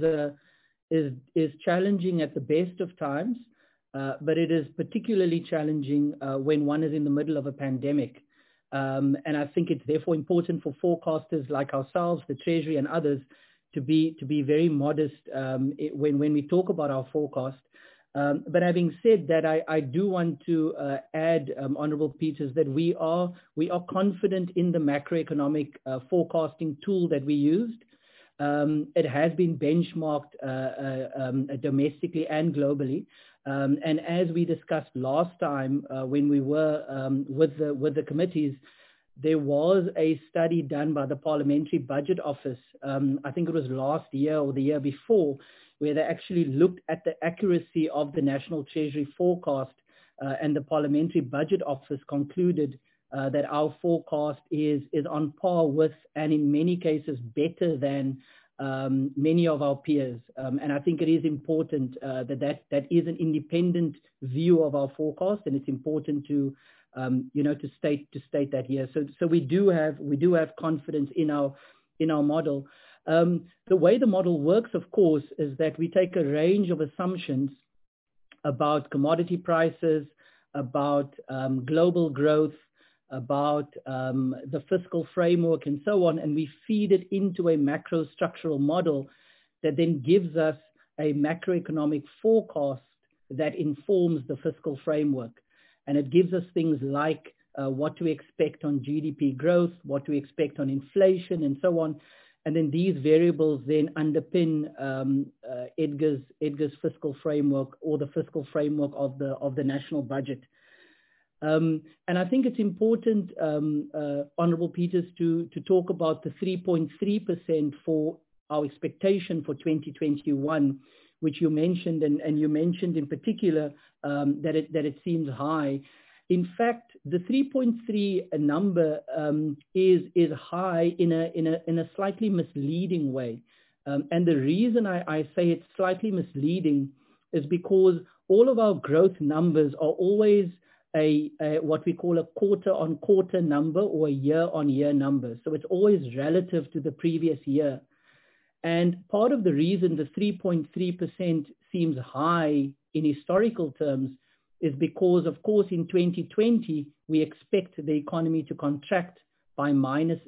is challenging at the best of times, but it is particularly challenging when one is in the middle of a pandemic. And I think it's therefore important for forecasters like ourselves, the Treasury and others, to be very modest when we talk about our forecast. But having said that, I do want to add, Honourable Peters, that we are confident in the macroeconomic forecasting tool that we used. It has been benchmarked domestically and globally. And as we discussed last time when we were with the committees, there was a study done by the Parliamentary Budget Office, I think it was last year or the year before, where they actually looked at the accuracy of the National Treasury forecast, and the Parliamentary Budget Office concluded that our forecast is on par with, and in many cases better than, many of our peers. And I think it is important that is an independent view of our forecast, and it's important to to state that here. So we do have confidence in our model. The way the model works, of course, is that we take a range of assumptions about commodity prices, about global growth, about the fiscal framework and so on, and we feed it into a macro structural model that then gives us a macroeconomic forecast that informs the fiscal framework. And it gives us things like what to expect on GDP growth, what to expect on inflation and so on. And then these variables then underpin Edgar's fiscal framework, or the fiscal framework of the national budget. And I think it's important, Honourable Peters, to talk about the 3.3% for our expectation for 2021, which you mentioned, and you mentioned in particular that it seems high. In fact, the 3.3 number is high in a slightly misleading way. And the reason I say it's slightly misleading is because all of our growth numbers are always what we call a quarter-on-quarter number or a year-on-year number. So it's always relative to the previous year. And part of the reason the 3.3% seems high in historical terms is because, of course, in 2020, we expect the economy to contract by minus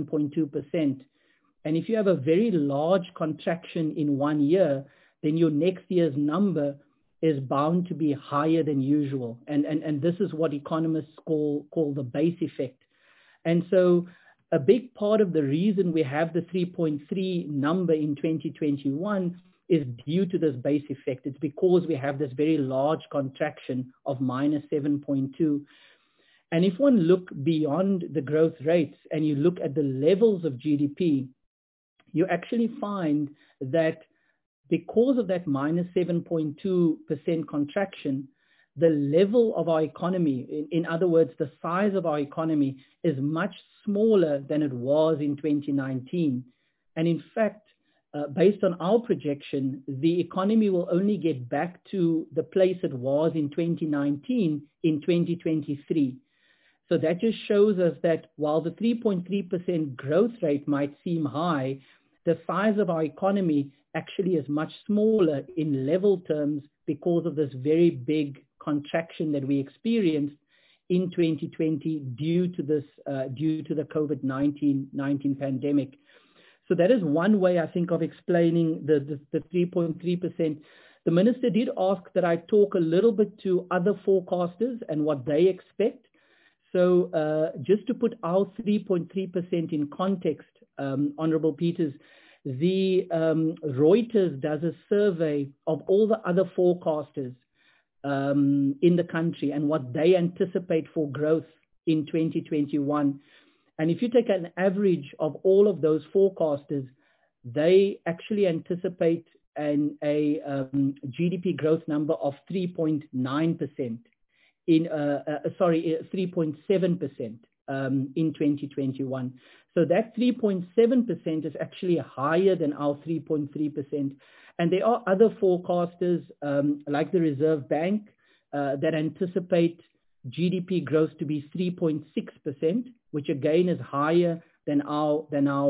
7.2%. And if you have a very large contraction in 1 year, then your next year's number is bound to be higher than usual. And this is what economists call the base effect. And so a big part of the reason we have the 3.3 number in 2021 is due to this base effect. It's because we have this very large contraction of minus 7.2. And if one look beyond the growth rates and you look at the levels of GDP, you actually find that because of that minus 7.2% contraction, the level of our economy, in other words, the size of our economy, is much smaller than it was in 2019. And in fact, based on our projection, the economy will only get back to the place it was in 2019 in 2023. So that just shows us that while the 3.3% growth rate might seem high, the size of our economy actually is much smaller in level terms because of this very big contraction that we experienced in 2020 due to the COVID-19 pandemic. So that is one way, I think, of explaining the 3.3%. The minister did ask that I talk a little bit to other forecasters and what they expect. So just to put our 3.3% in context, Honourable Peters, the Reuters does a survey of all the other forecasters in the country and what they anticipate for growth in 2021. And if you take an average of all of those forecasters, they actually anticipate a GDP growth number of 3.9%, 3.7% in 2021. So that 3.7% is actually higher than our 3.3%. And there are other forecasters like the Reserve Bank that anticipate GDP growth to be 3.6%, which again is higher than our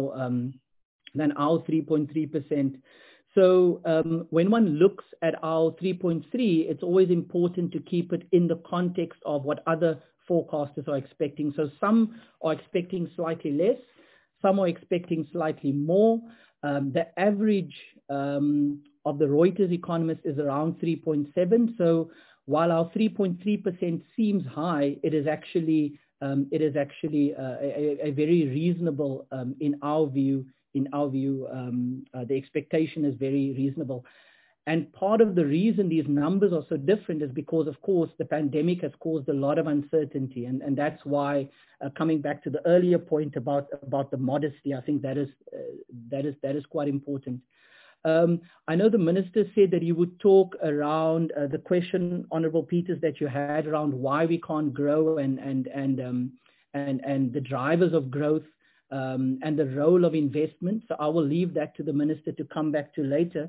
3.3%. So when one looks at our 3.3, it's always important to keep it in the context of what other forecasters are expecting. So some are expecting slightly less, some are expecting slightly more. The average of the Reuters economist is around 3.7. So while our 3.3% seems high, it is actually a very reasonable in our view. The expectation is very reasonable. And part of the reason these numbers are so different is because, of course, the pandemic has caused a lot of uncertainty. And that's why, coming back to the earlier point about the modesty, I think that is quite important. I know the minister said that he would talk around the question, Honorable Peters, that you had around why we can't grow and the drivers of growth and the role of investment. So I will leave that to the minister to come back to later.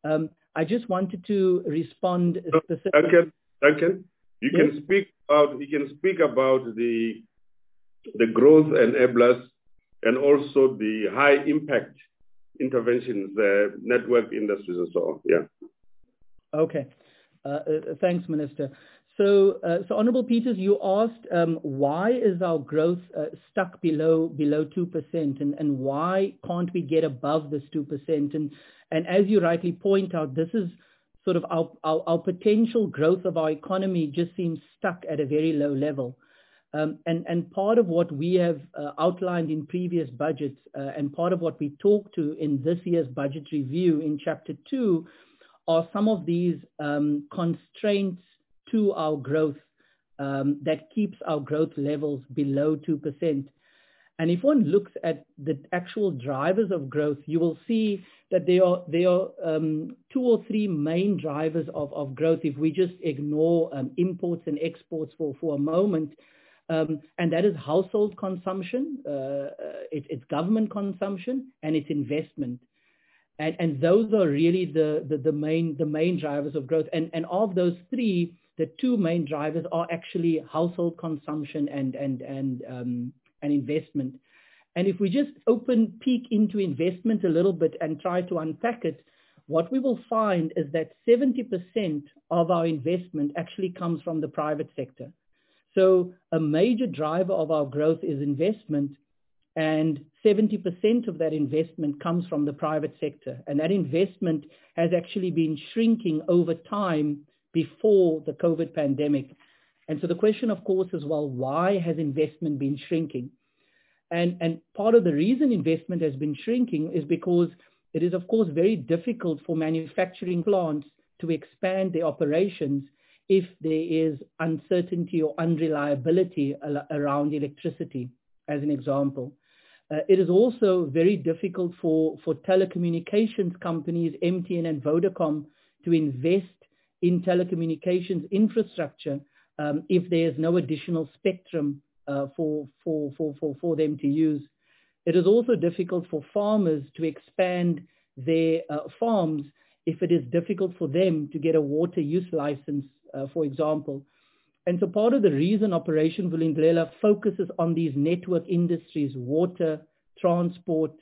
I just wanted to respond specifically. Duncan, you can speak about the growth enablers and also the high impact interventions, network industries and so on. Yeah. Okay. Thanks, Minister. So Honorable Peters, you asked why is our growth stuck below 2%, and why can't we get above this 2%? And as you rightly point out, this is sort of our potential growth of our economy just seems stuck at a very low level. And part of what we have outlined in previous budgets and part of what we talked to in this year's budget review in Chapter 2 are some of these constraints to our growth that keeps our growth levels below 2%. And if one looks at the actual drivers of growth, you will see that there are 2 or 3 main drivers of growth if we just ignore imports and exports for a moment. And that is household consumption, it's government consumption, and it's investment. And those are really the main drivers of growth. And of those 3, the 2 main drivers are actually household consumption and investment. And if we just peek into investment a little bit and try to unpack it, what we will find is that 70% of our investment actually comes from the private sector. So a major driver of our growth is investment, and 70% of that investment comes from the private sector. And that investment has actually been shrinking over time before the COVID pandemic. And so the question, of course, is, well, why has investment been shrinking? And part of the reason investment has been shrinking is because it is, of course, very difficult for manufacturing plants to expand their operations if there is uncertainty or unreliability around electricity, as an example. It is also very difficult for telecommunications companies, MTN and Vodacom, to invest in telecommunications infrastructure if there is no additional spectrum for them to use. It is also difficult for farmers to expand their farms if it is difficult for them to get a water use license, for example. And so part of the reason Operation Vulindlela focuses on these network industries, water, transport,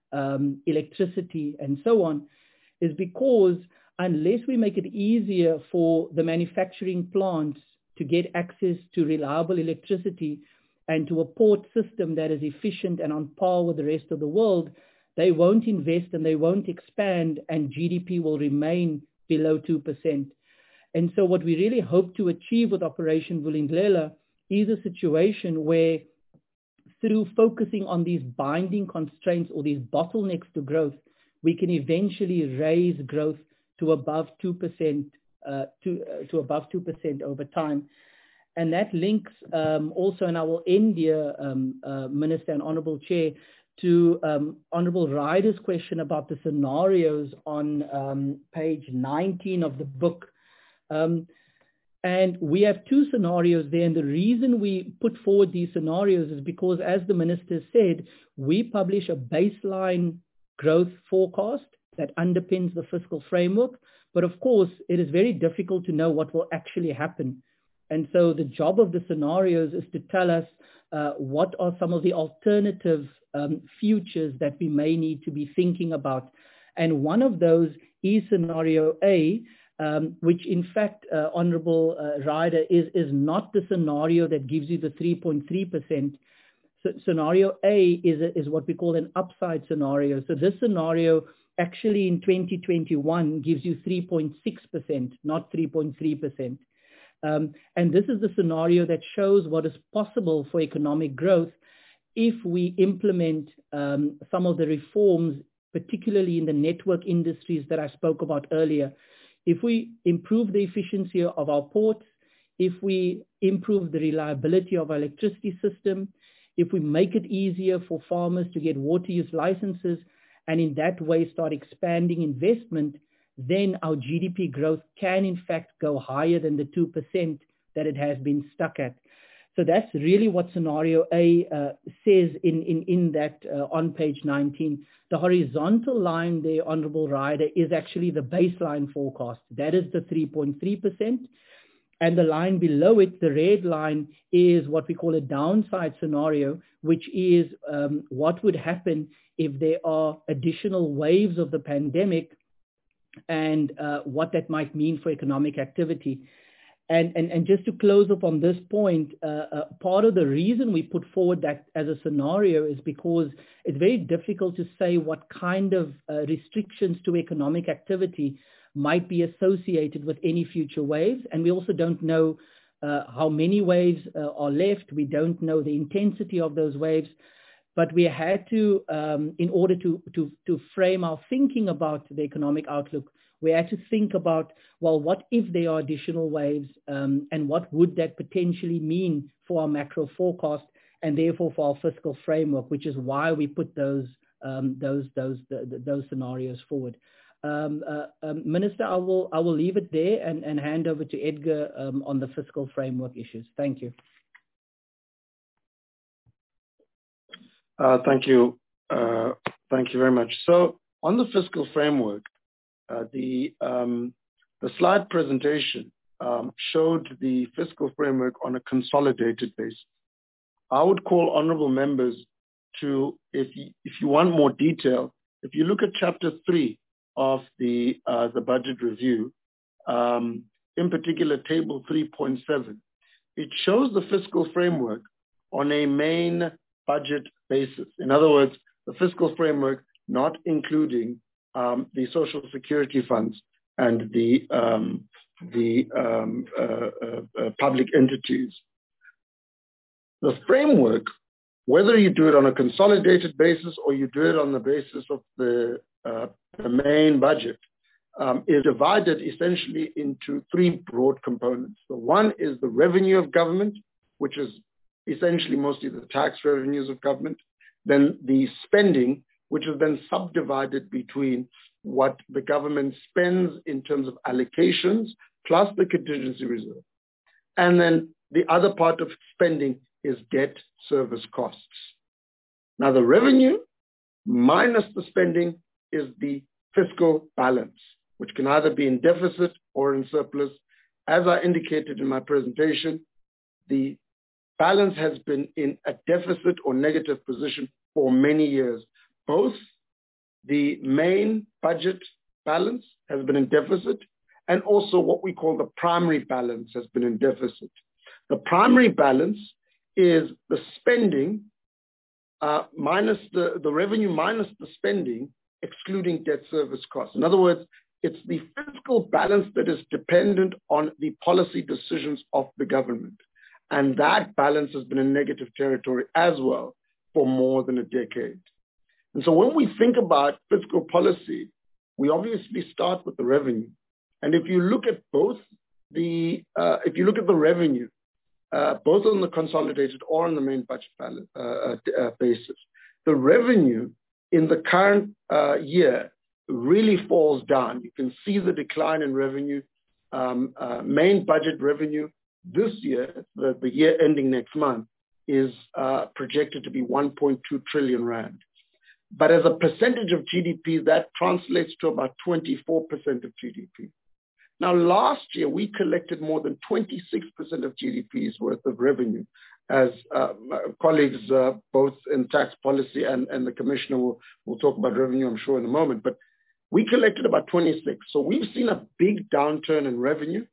electricity, and so on, is because unless we make it easier for the manufacturing plants to get access to reliable electricity and to a port system that is efficient and on par with the rest of the world, they won't invest and they won't expand, and GDP will remain below 2%. And so what we really hope to achieve with Operation Vulindlela is a situation where, through focusing on these binding constraints or these bottlenecks to growth, we can eventually raise growth to above 2%, to above 2% over time. And that links also, and I will end here, Minister and Honourable Chair, to Honourable Ryder's question about the scenarios on page 19 of the book. And we have 2 scenarios there. And the reason we put forward these scenarios is because, as the Minister said, we publish a baseline growth forecast that underpins the fiscal framework. But of course, it is very difficult to know what will actually happen. And so the job of the scenarios is to tell us what are some of the alternative futures that we may need to be thinking about. And one of those is scenario A, which in fact, Honorable Ryder, is not the scenario that gives you the 3.3%. Scenario A is what we call an upside scenario. So this scenario actually in 2021 gives you 3.6%, not 3.3%. And this is the scenario that shows what is possible for economic growth if we implement some of the reforms, particularly in the network industries that I spoke about earlier. If we improve the efficiency of our ports, if we improve the reliability of our electricity system, if we make it easier for farmers to get water use licenses, and in that way start expanding investment, then our GDP growth can in fact go higher than the 2% that it has been stuck at. So that's really what scenario A says in that on page 19. The horizontal line there, Honorable Ryder, is actually the baseline forecast. That is the 3.3%. And the line below it, the red line, is what we call a downside scenario, which is what would happen if there are additional waves of the pandemic and what that might mean for economic activity. And just to close up on this point, part of the reason we put forward that as a scenario is because it's very difficult to say what kind of restrictions to economic activity might be associated with any future waves. And we also don't know how many waves are left. We don't know the intensity of those waves. But we had to, in order to frame our thinking about the economic outlook, we had to think about, well, what if there are additional waves, and what would that potentially mean for our macro forecast and therefore for our fiscal framework, which is why we put those scenarios forward. Minister, I will leave it there and hand over to Edgar on the fiscal framework issues. Thank you. Thank you. Thank you very much. So on the fiscal framework, the slide presentation showed the fiscal framework on a consolidated basis. I would call honorable members to, if you want more detail, if you look at chapter 3 of the budget review, in particular table 3.7, it shows the fiscal framework on a main budget basis. In other words, the fiscal framework not including the social security funds and the public entities. The framework, whether you do it on a consolidated basis or you do it on the basis of the main budget, is divided essentially into 3 broad components. The one is the revenue of government, which is essentially mostly the tax revenues of government. Then the spending, which is then subdivided between what the government spends in terms of allocations plus the contingency reserve. And then the other part of spending is debt service costs. Now the revenue minus the spending is the fiscal balance, which can either be in deficit or in surplus. As I indicated in my presentation, the balance has been in a deficit or negative position for many years. Both the main budget balance has been in deficit and also what we call the primary balance has been in deficit. The primary balance is the spending minus the revenue minus the spending, excluding debt service costs. In other words, it's the fiscal balance that is dependent on the policy decisions of the government. And that balance has been in negative territory as well for more than a decade. And so when we think about fiscal policy, we obviously start with the revenue. And if you look at both the revenue, both on the consolidated or on the main budget balance, basis, the revenue in the current year really falls down. You can see the decline in revenue. Main budget revenue this year, the year ending next month, is projected to be 1.2 trillion rand. But as a percentage of GDP, that translates to about 24% of GDP. Now, last year, we collected more than 26% of GDP's worth of revenue, as colleagues both in tax policy and the commissioner will talk about revenue, I'm sure, in a moment. But We collected about 26. So we've seen a big downturn in revenue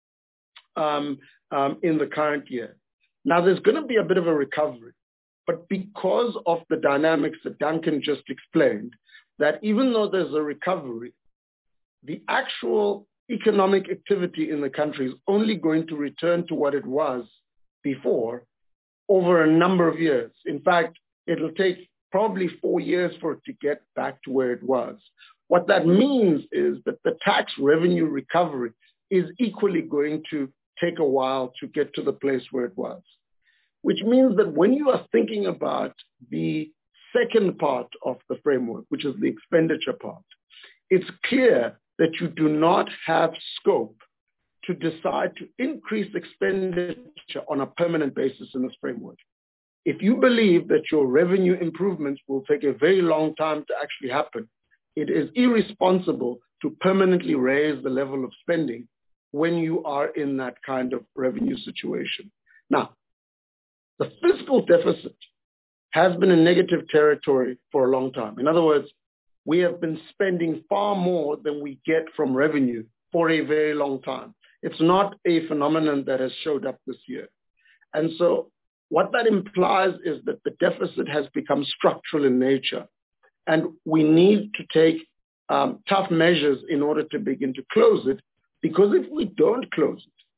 in the current year. Now, there's going to be a bit of a recovery, but because of the dynamics that Duncan just explained, that even though there's a recovery, the actual economic activity in the country is only going to return to what it was before over a number of years. In fact, it'll take probably 4 years for it to get back to where it was. What that means is that the tax revenue recovery is equally going to take a while to get to the place where it was, which means that when you are thinking about the second part of the framework, which is the expenditure part, it's clear that you do not have scope to decide to increase expenditure on a permanent basis in this framework. If you believe that your revenue improvements will take a very long time to actually happen, it is irresponsible to permanently raise the level of spending when you are in that kind of revenue situation. Now, the fiscal deficit has been in negative territory for a long time. In other words, we have been spending far more than we get from revenue for a very long time. It's not a phenomenon that has showed up this year. And so what that implies is that the deficit has become structural in nature. And we need to take tough measures in order to begin to close it, because if we don't close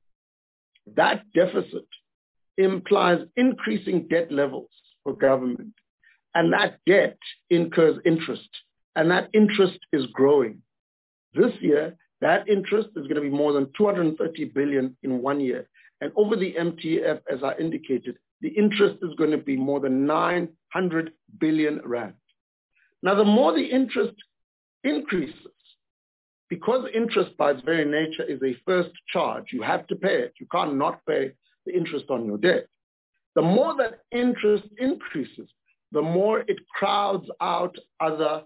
it, that deficit implies increasing debt levels for government. And that debt incurs interest. And that interest is growing. This year, that interest is going to be more than 230 billion in 1 year. And over the MTF, as I indicated, the interest is going to be more than 900 billion rand. Now, the more the interest increases, because interest by its very nature is a first charge, you have to pay it. You can't not pay the interest on your debt. The more that interest increases, the more it crowds out other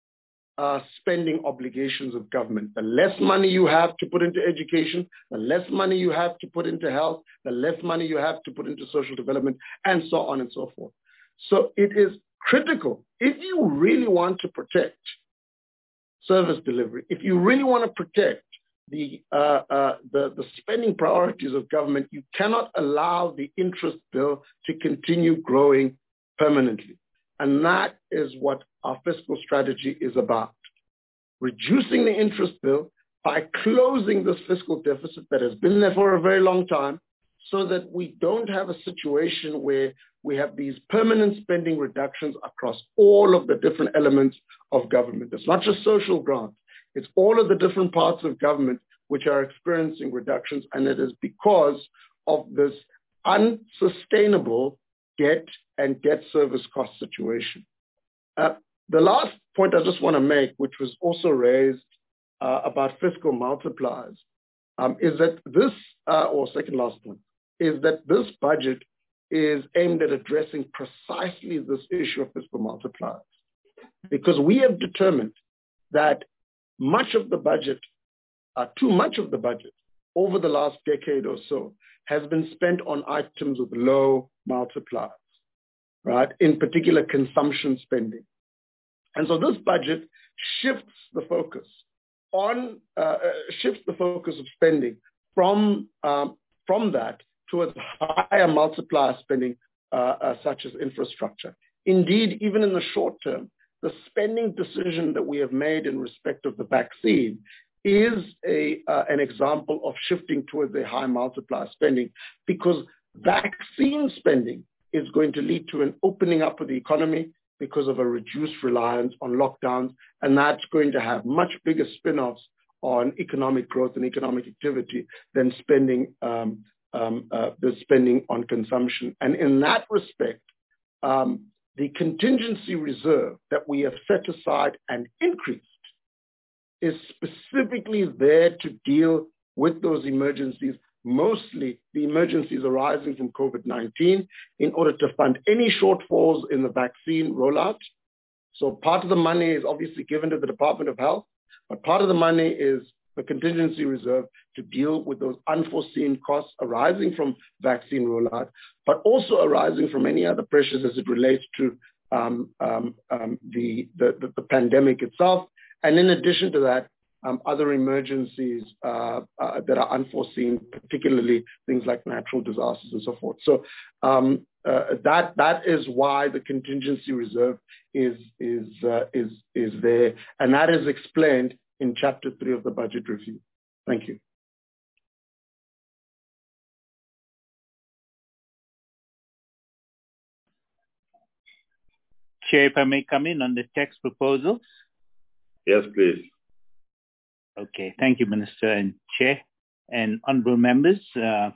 spending obligations of government. The less money you have to put into education, the less money you have to put into health, the less money you have to put into social development, and so on and so forth. So it is critical. If you really want to protect service delivery, if you really want to protect the spending priorities of government, you cannot allow the interest bill to continue growing permanently. And that is what our fiscal strategy is about. Reducing the interest bill by closing this fiscal deficit that has been there for a very long time, so that we don't have a situation where we have these permanent spending reductions across all of the different elements of government. It's not just social grants. It's all of the different parts of government which are experiencing reductions, and it is because of this unsustainable debt and debt service cost situation. The last point I just want to make, which was also raised about fiscal multipliers, is that this, or second last point, is that this budget is aimed at addressing precisely this issue of fiscal multipliers. Because we have determined that much of the budget, too much of the budget over the last decade or so has been spent on items with low multipliers, right? In particular, consumption spending. And so this budget shifts the focus on, of spending from that towards higher multiplier spending, such as infrastructure. Indeed, even in the short term, the spending decision that we have made in respect of the vaccine is an example of shifting towards a high multiplier spending, because vaccine spending is going to lead to an opening up of the economy because of a reduced reliance on lockdowns, and that's going to have much bigger spin-offs on economic growth and economic activity than spending the spending on consumption. And in that respect, the contingency reserve that we have set aside and increased is specifically there to deal with those emergencies, mostly the emergencies arising from COVID-19, in order to fund any shortfalls in the vaccine rollout. So part of the money is obviously given to the Department of Health, but part of the money is the contingency reserve to deal with those unforeseen costs arising from vaccine rollout, but also arising from any other pressures as it relates to the pandemic itself, And in addition to that, other emergencies that are unforeseen, particularly things like natural disasters and so forth. So that is why the contingency reserve is there, and that is explained in Chapter 3 of the budget review. Thank you. Chair, if I may come in on the tax proposals. Yes, please. Okay, thank you, Minister and Chair and honourable members. Good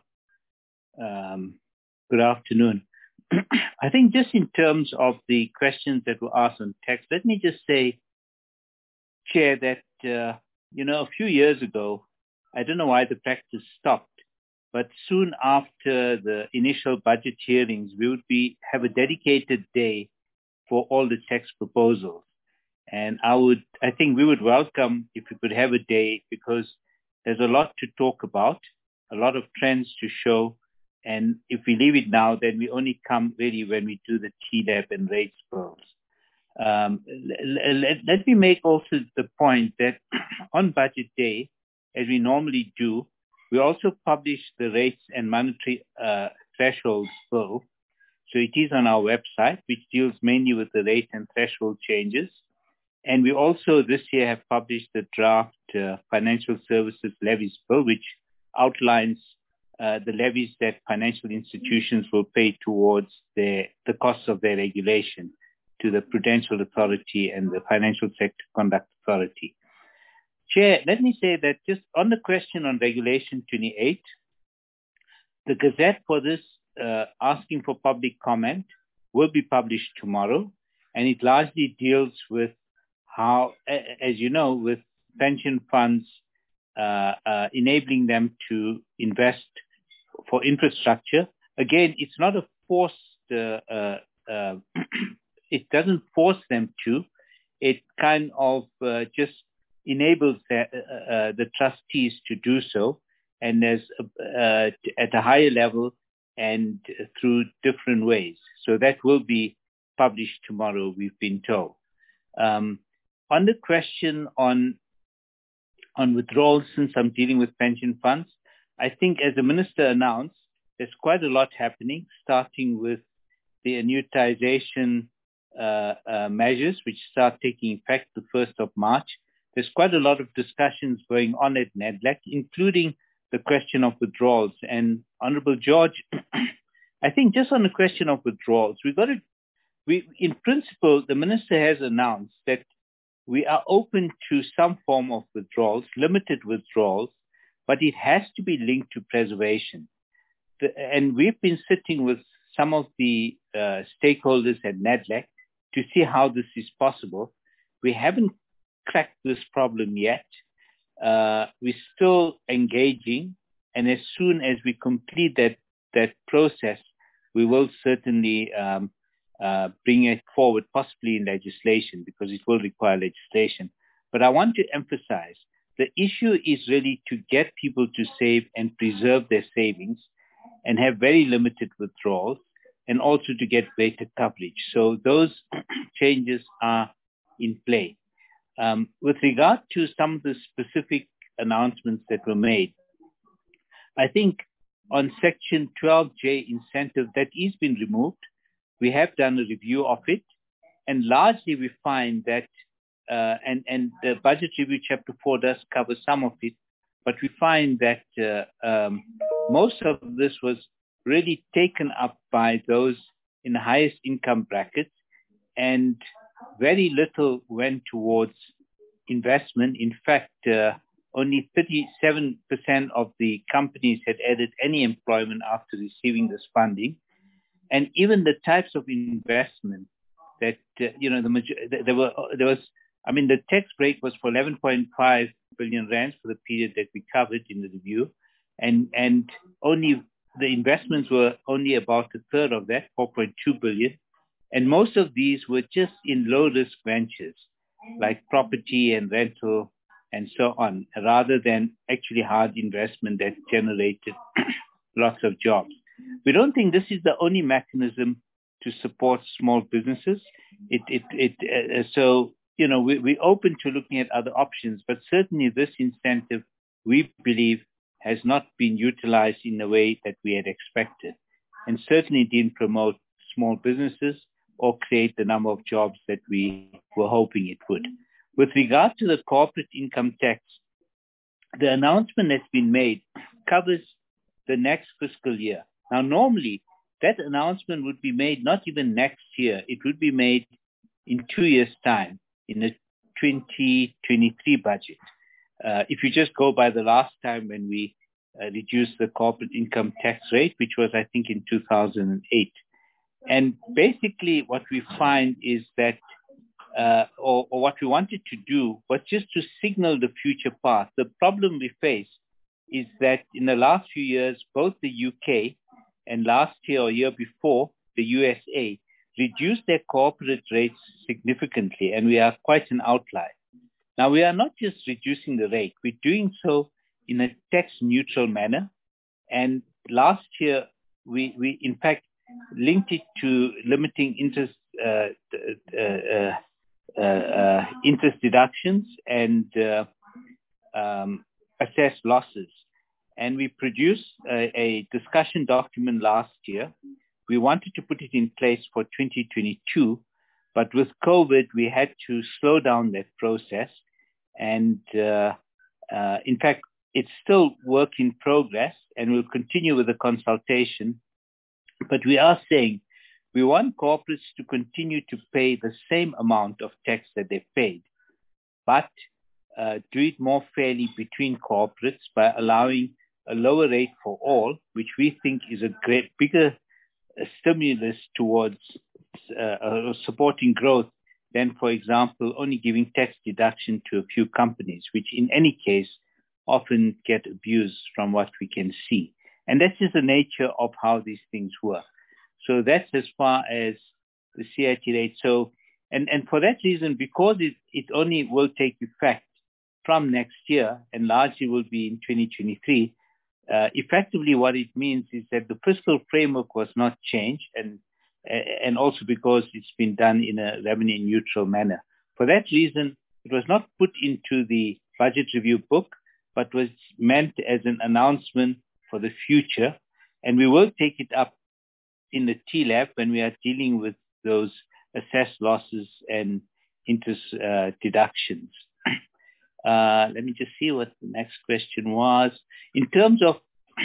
afternoon. I think just in terms of the questions that were asked on tax, let me just say, Chair, that, a few years ago, I don't know why the practice stopped, but soon after the initial budget hearings, we would have a dedicated day for all the tax proposals. And I think we would welcome if we could have a day, because there's a lot to talk about, a lot of trends to show. And if we leave it now, then we only come really when we do the TDAP and rates bills. Let me make also the point that on budget day, as we normally do, we also publish the rates and monetary thresholds bill. So it is on our website, which deals mainly with the rate and threshold changes. And we also this year have published the draft financial services levies bill, which outlines the levies that financial institutions will pay towards the costs of their regulation to the Prudential Authority and the Financial Sector Conduct Authority. Chair, let me say that just on the question on Regulation 28, the Gazette for this asking for public comment will be published tomorrow, and it largely deals with how, as you know, with pension funds, enabling them to invest for infrastructure. Again, it's not a forced, it doesn't force them to. It kind of just enables the trustees to do so, and there's at a higher level and through different ways. So that will be published tomorrow, we've been told. On the question on withdrawals, since I'm dealing with pension funds, I think as the Minister announced, there's quite a lot happening, starting with the annuitization measures, which start taking effect the 1st of March. There's quite a lot of discussions going on at NEDLAC, including the question of withdrawals. And Honorable George, I think just on the question of withdrawals, in principle, the Minister has announced that we are open to some form of withdrawals, limited withdrawals, but it has to be linked to preservation. And we've been sitting with some of the stakeholders at NEDLAC to see how this is possible. We haven't cracked this problem yet. We're still engaging, and as soon as we complete that process, we will certainly bring it forward, possibly in legislation, because it will require legislation. But I want to emphasize, the issue is really to get people to save and preserve their savings and have very limited withdrawals, and also to get greater coverage. So those changes are in play. With regard to some of the specific announcements that were made, I think on Section 12J incentive, that is been removed. We have done a review of it, and largely we find that, and the Budget Review Chapter 4 does cover some of it, but we find that most of this was really taken up by those in the highest income brackets, and very little went towards investment. In fact, only 37% of the companies had added any employment after receiving this funding. And even the types of investment that, the tax break was for 11.5 billion rands for the period that we covered in the review. And only the investments were only about a third of that, 4.2 billion. And most of these were just in low-risk ventures, like property and rental and so on, rather than actually hard investment that generated lots of jobs. We don't think this is the only mechanism to support small businesses. So we're open to looking at other options, but certainly this incentive, we believe, has not been utilized in the way that we had expected, and certainly didn't promote small businesses or create the number of jobs that we were hoping it would. With regard to the corporate income tax, the announcement that's been made covers the next fiscal year. Now, normally, that announcement would be made not even next year. It would be made in 2 years' time, in the 2023 budget. If you just go by the last time when we reduced the corporate income tax rate, which was, I think, in 2008. And basically what we find is that, or what we wanted to do was just to signal the future path. The problem we face is that in the last few years, both the UK and last year or year before, the USA reduced their corporate rates significantly, and we are quite an outlier. Now, we are not just reducing the rate, we're doing so in a tax-neutral manner. And last year, we in fact linked it to limiting interest deductions and assessed losses. And we produced a discussion document last year. We wanted to put it in place for 2022, but with COVID, we had to slow down that process. And in fact, it's still work in progress, and we'll continue with the consultation. But we are saying we want corporates to continue to pay the same amount of tax that they paid, but do it more fairly between corporates by allowing a lower rate for all, which we think is a bigger stimulus towards supporting growth than, for example, only giving tax deduction to a few companies, which in any case often get abused from what we can see. And that's just the nature of how these things work. So that's as far as the CIT rate. So, and for that reason, because it only will take effect from next year and largely will be in 2023, effectively what it means is that the fiscal framework was not changed, and also because it's been done in a revenue neutral manner. For that reason, it was not put into the budget review book, but was meant as an announcement for the future. And we will take it up in the TLAB when we are dealing with those assessed losses and interest deductions. Let me just see what the next question was. In terms of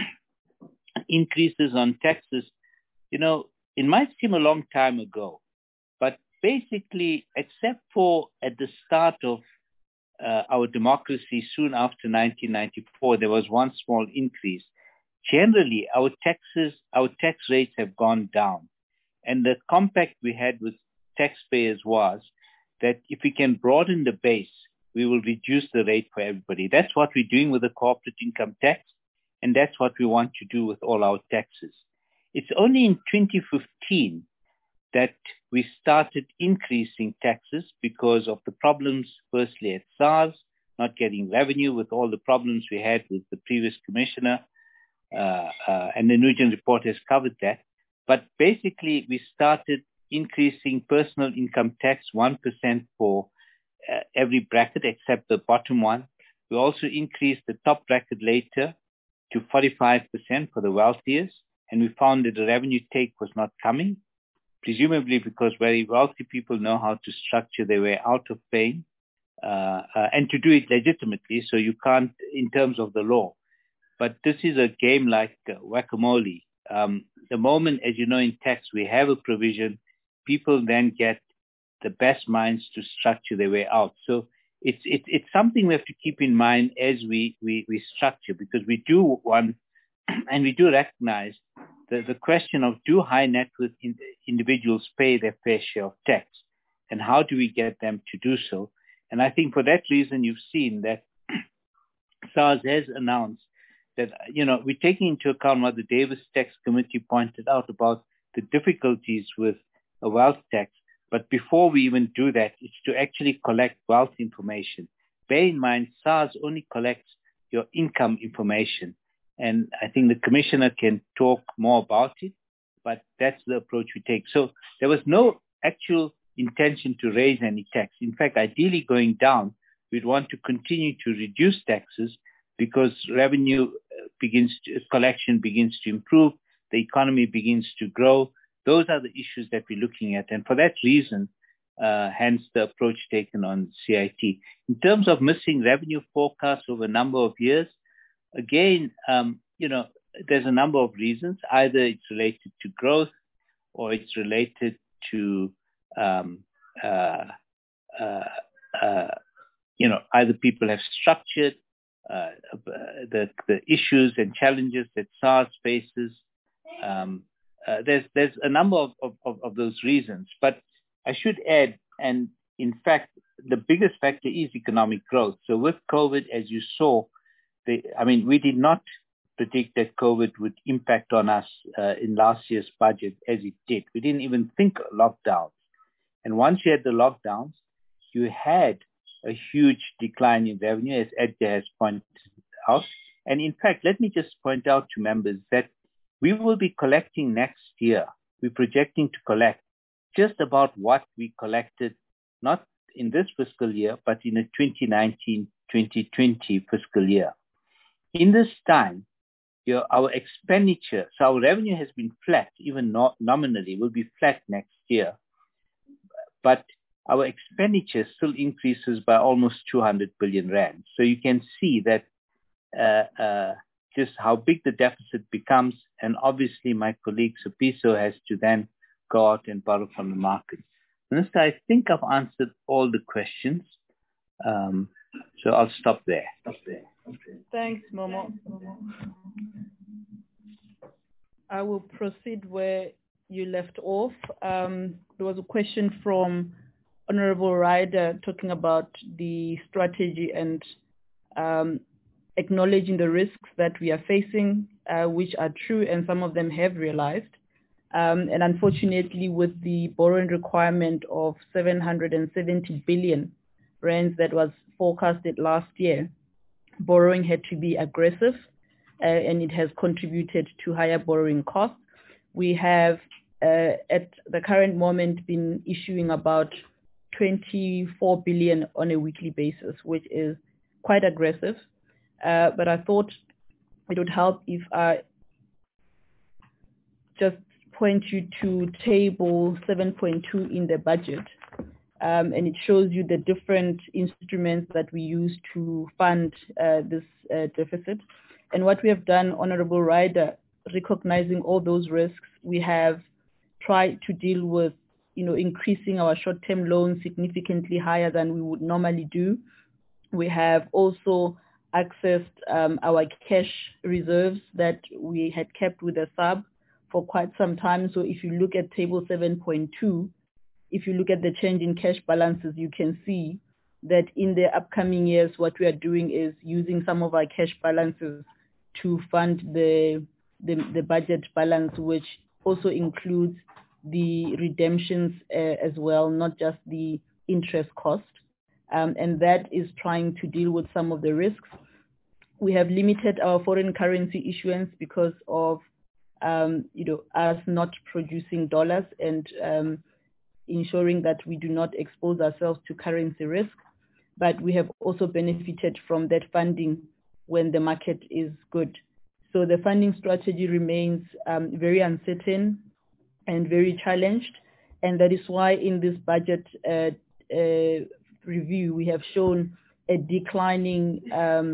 increases on taxes, it might seem a long time ago, but basically, except for at the start of our democracy soon after 1994, there was one small increase. Generally, our tax rates have gone down. And the compact we had with taxpayers was that if we can broaden the base, we will reduce the rate for everybody. That's what we're doing with the corporate income tax, and that's what we want to do with all our taxes. It's only in 2015 that we started increasing taxes because of the problems, firstly at SARS, not getting revenue with all the problems we had with the previous commissioner, and the Nugent report has covered that. But basically, we started increasing personal income tax 1% for every bracket except the bottom one. We also increased the top bracket later to 45% for the wealthiest, and we found that the revenue take was not coming, presumably because very wealthy people know how to structure their way out of paying and to do it legitimately, so you can't in terms of the law. But this is a game like whack-a-mole. The moment, as you know, in tax, we have a provision, people then get the best minds to structure their way out. So it's something we have to keep in mind as we structure, because we do want, and we do recognize the question of, do high net worth individuals pay their fair share of tax, and how do we get them to do so? And I think for that reason, you've seen that SARS has announced that, we're taking into account what the Davis Tax Committee pointed out about the difficulties with a wealth tax. But before we even do that, it's to actually collect wealth information. Bear in mind, SARS only collects your income information. And I think the commissioner can talk more about it, but that's the approach we take. So there was no actual intention to raise any tax. In fact, ideally going down, we'd want to continue to reduce taxes because collection begins to improve, the economy begins to grow. Those are the issues that we're looking at. And for that reason, hence the approach taken on CIT. In terms of missing revenue forecasts over a number of years, again, there's a number of reasons. Either it's related to growth or it's related to, either people have structured the issues and challenges that SARS faces. There's a number of those reasons. But I should add, and in fact, the biggest factor is economic growth. So with COVID, as you saw, we did not predict that COVID would impact on us in last year's budget as it did. We didn't even think of lockdowns. And once you had the lockdowns, you had a huge decline in revenue, as Edgar has pointed out. And in fact, let me just point out to members that we will be collecting next year. We're projecting to collect just about what we collected, not in this fiscal year, but in the 2019-2020 fiscal year. In this time, our expenditure, so our revenue has been flat, even nominally, will be flat next year. But our expenditure still increases by almost 200 billion rand. So you can see that just how big the deficit becomes. And obviously my colleague Sipiso has to then go out and borrow from the market. Minister, I think I've answered all the questions. So I'll stop there. Thanks, Momo. I will proceed where you left off. There was a question from Honorable Ryder talking about the strategy and acknowledging the risks that we are facing, which are true, and some of them have realized. And unfortunately, with the borrowing requirement of 770 billion rands that was forecasted last year, borrowing had to be aggressive, and it has contributed to higher borrowing costs. We have, at the current moment, been issuing about 24 billion on a weekly basis, which is quite aggressive. But I thought it would help if I just point you to table 7.2 in the budget. And it shows you the different instruments that we use to fund this deficit. And what we have done, Honorable Ryder, recognizing all those risks, we have tried to deal with increasing our short-term loans significantly higher than we would normally do. We have also accessed our cash reserves that we had kept with the SARB for quite some time. So if you look at table 7.2, if you look at the change in cash balances, you can see that in the upcoming years, what we are doing is using some of our cash balances to fund the budget balance, which also includes the redemptions as well, not just the interest cost. And that is trying to deal with some of the risks. We have limited our foreign currency issuance because of us not producing dollars and ensuring that we do not expose ourselves to currency risk. But we have also benefited from that funding when the market is good. So the funding strategy remains very uncertain and very challenged. And that is why in this budget review, we have shown a declining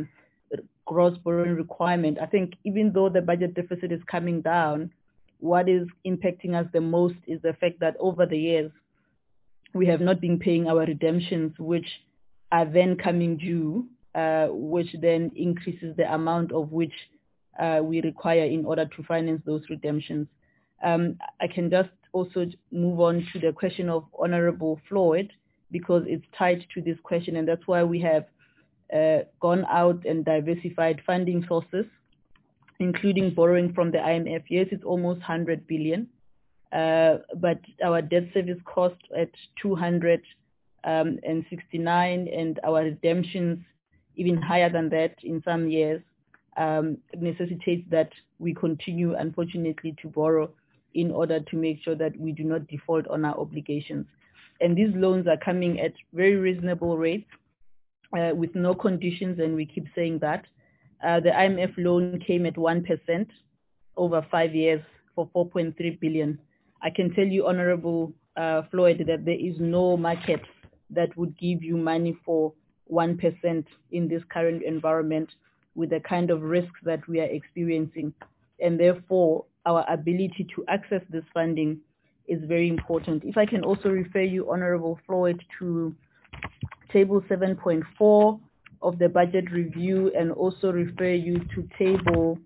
gross borrowing requirement. I think even though the budget deficit is coming down, what is impacting us the most is the fact that over the years, we have not been paying our redemptions, which are then coming due, which then increases the amount of which we require in order to finance those redemptions. I can just also move on to the question of Honorable Floyd, because it's tied to this question, and that's why we have gone out and diversified funding sources, including borrowing from the IMF. Yes, it's almost 100 billion, but our debt service cost at 269, and our redemptions even higher than that in some years, necessitates that we continue, unfortunately, to borrow in order to make sure that we do not default on our obligations. And these loans are coming at very reasonable rates with no conditions, and we keep saying that. The IMF loan came at 1% over 5 years for 4.3 billion. I can tell you, Honorable Floyd, that there is no market that would give you money for 1% in this current environment with the kind of risks that we are experiencing. And therefore, our ability to access this funding is very important. If I can also refer you, Honorable Floyd, to table 7.4 of the budget review, and also refer you to table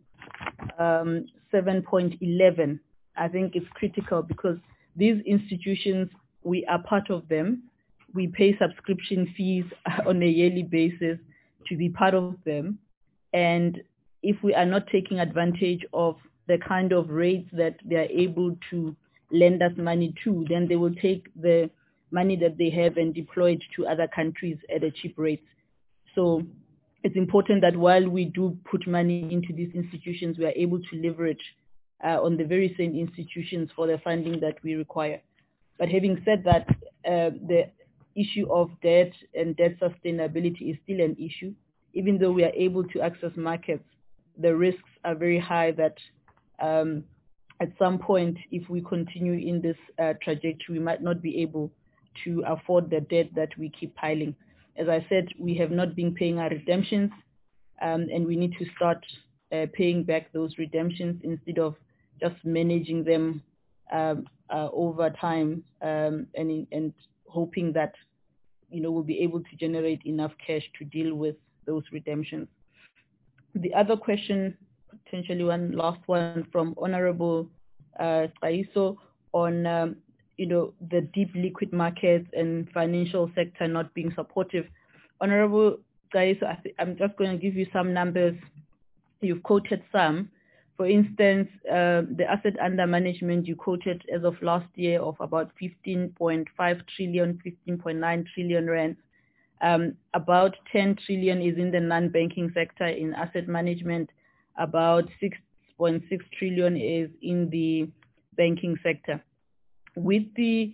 7.11. I think it's critical because these institutions, we are part of them. We pay subscription fees on a yearly basis to be part of them. And if we are not taking advantage of the kind of rates that they are able to lend us money to, then they will take the money that they have and deploy it to other countries at a cheap rate. So it's important that while we do put money into these institutions, we are able to leverage on the very same institutions for the funding that we require. But having said that, the issue of debt and debt sustainability is still an issue. Even though we are able to access markets, the risks are very high that at some point, if we continue in this trajectory, we might not be able to afford the debt that we keep piling. As I said, we have not been paying our redemptions, and we need to start paying back those redemptions instead of just managing them over time and hoping that we'll be able to generate enough cash to deal with those redemptions. The other question, potentially one last one from Honorable Qaiso on the deep liquid markets and financial sector not being supportive. Honorable Qaiso, I'm just going to give you some numbers. You've quoted some. For instance, the asset under management you quoted as of last year of about 15.5 trillion, 15.9 trillion rand. About 10 trillion is in the non-banking sector in asset management. About 6.6 trillion is in the banking sector. With the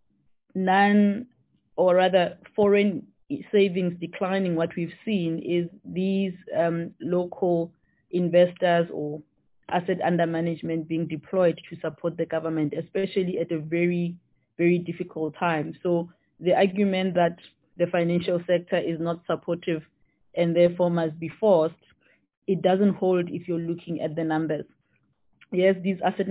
foreign savings declining, what we've seen is these local investors or asset under management being deployed to support the government, especially at a very, very difficult time. So the argument that the financial sector is not supportive and therefore must be forced, it doesn't hold if you're looking at the numbers. Yes, these asset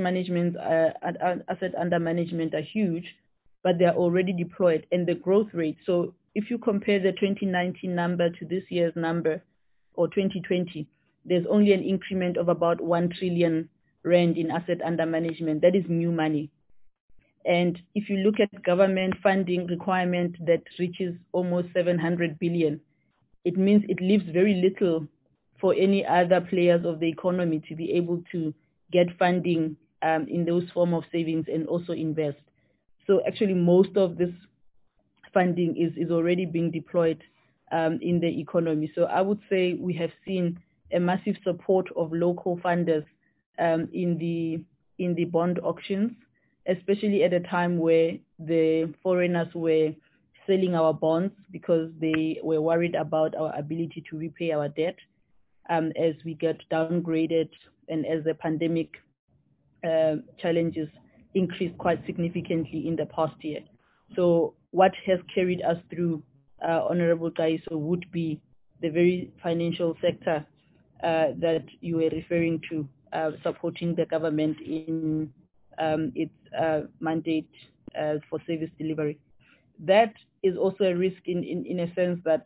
under management are huge, but they're already deployed, and the growth rate. So if you compare the 2019 number to this year's number, or 2020, there's only an increment of about 1 trillion rand in asset under management. That is new money. And if you look at government funding requirement that reaches almost 700 billion, it means it leaves very little for any other players of the economy to be able to get funding in those form of savings and also invest. So actually most of this funding is already being deployed in the economy. So I would say we have seen a massive support of local funders in the bond auctions, especially at a time where the foreigners were selling our bonds because they were worried about our ability to repay our debt as we get downgraded and as the pandemic challenges increased quite significantly in the past year. So what has carried us through, Honorable Qaiso, would be the very financial sector that you were referring to, supporting the government in its mandate for service delivery. That is also a risk in a sense that,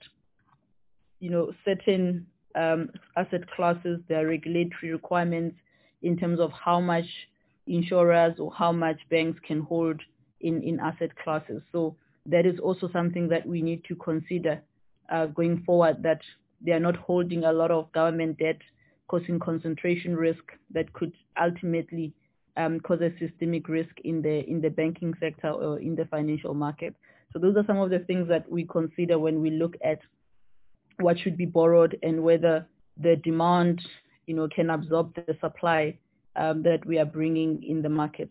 certain asset classes, there are regulatory requirements in terms of how much insurers or how much banks can hold in asset classes. So that is also something that we need to consider going forward, that they are not holding a lot of government debt, causing concentration risk that could ultimately cause a systemic risk in the banking sector or in the financial market. So those are some of the things that we consider when we look at what should be borrowed and whether the demand, can absorb the supply that we are bringing in the market.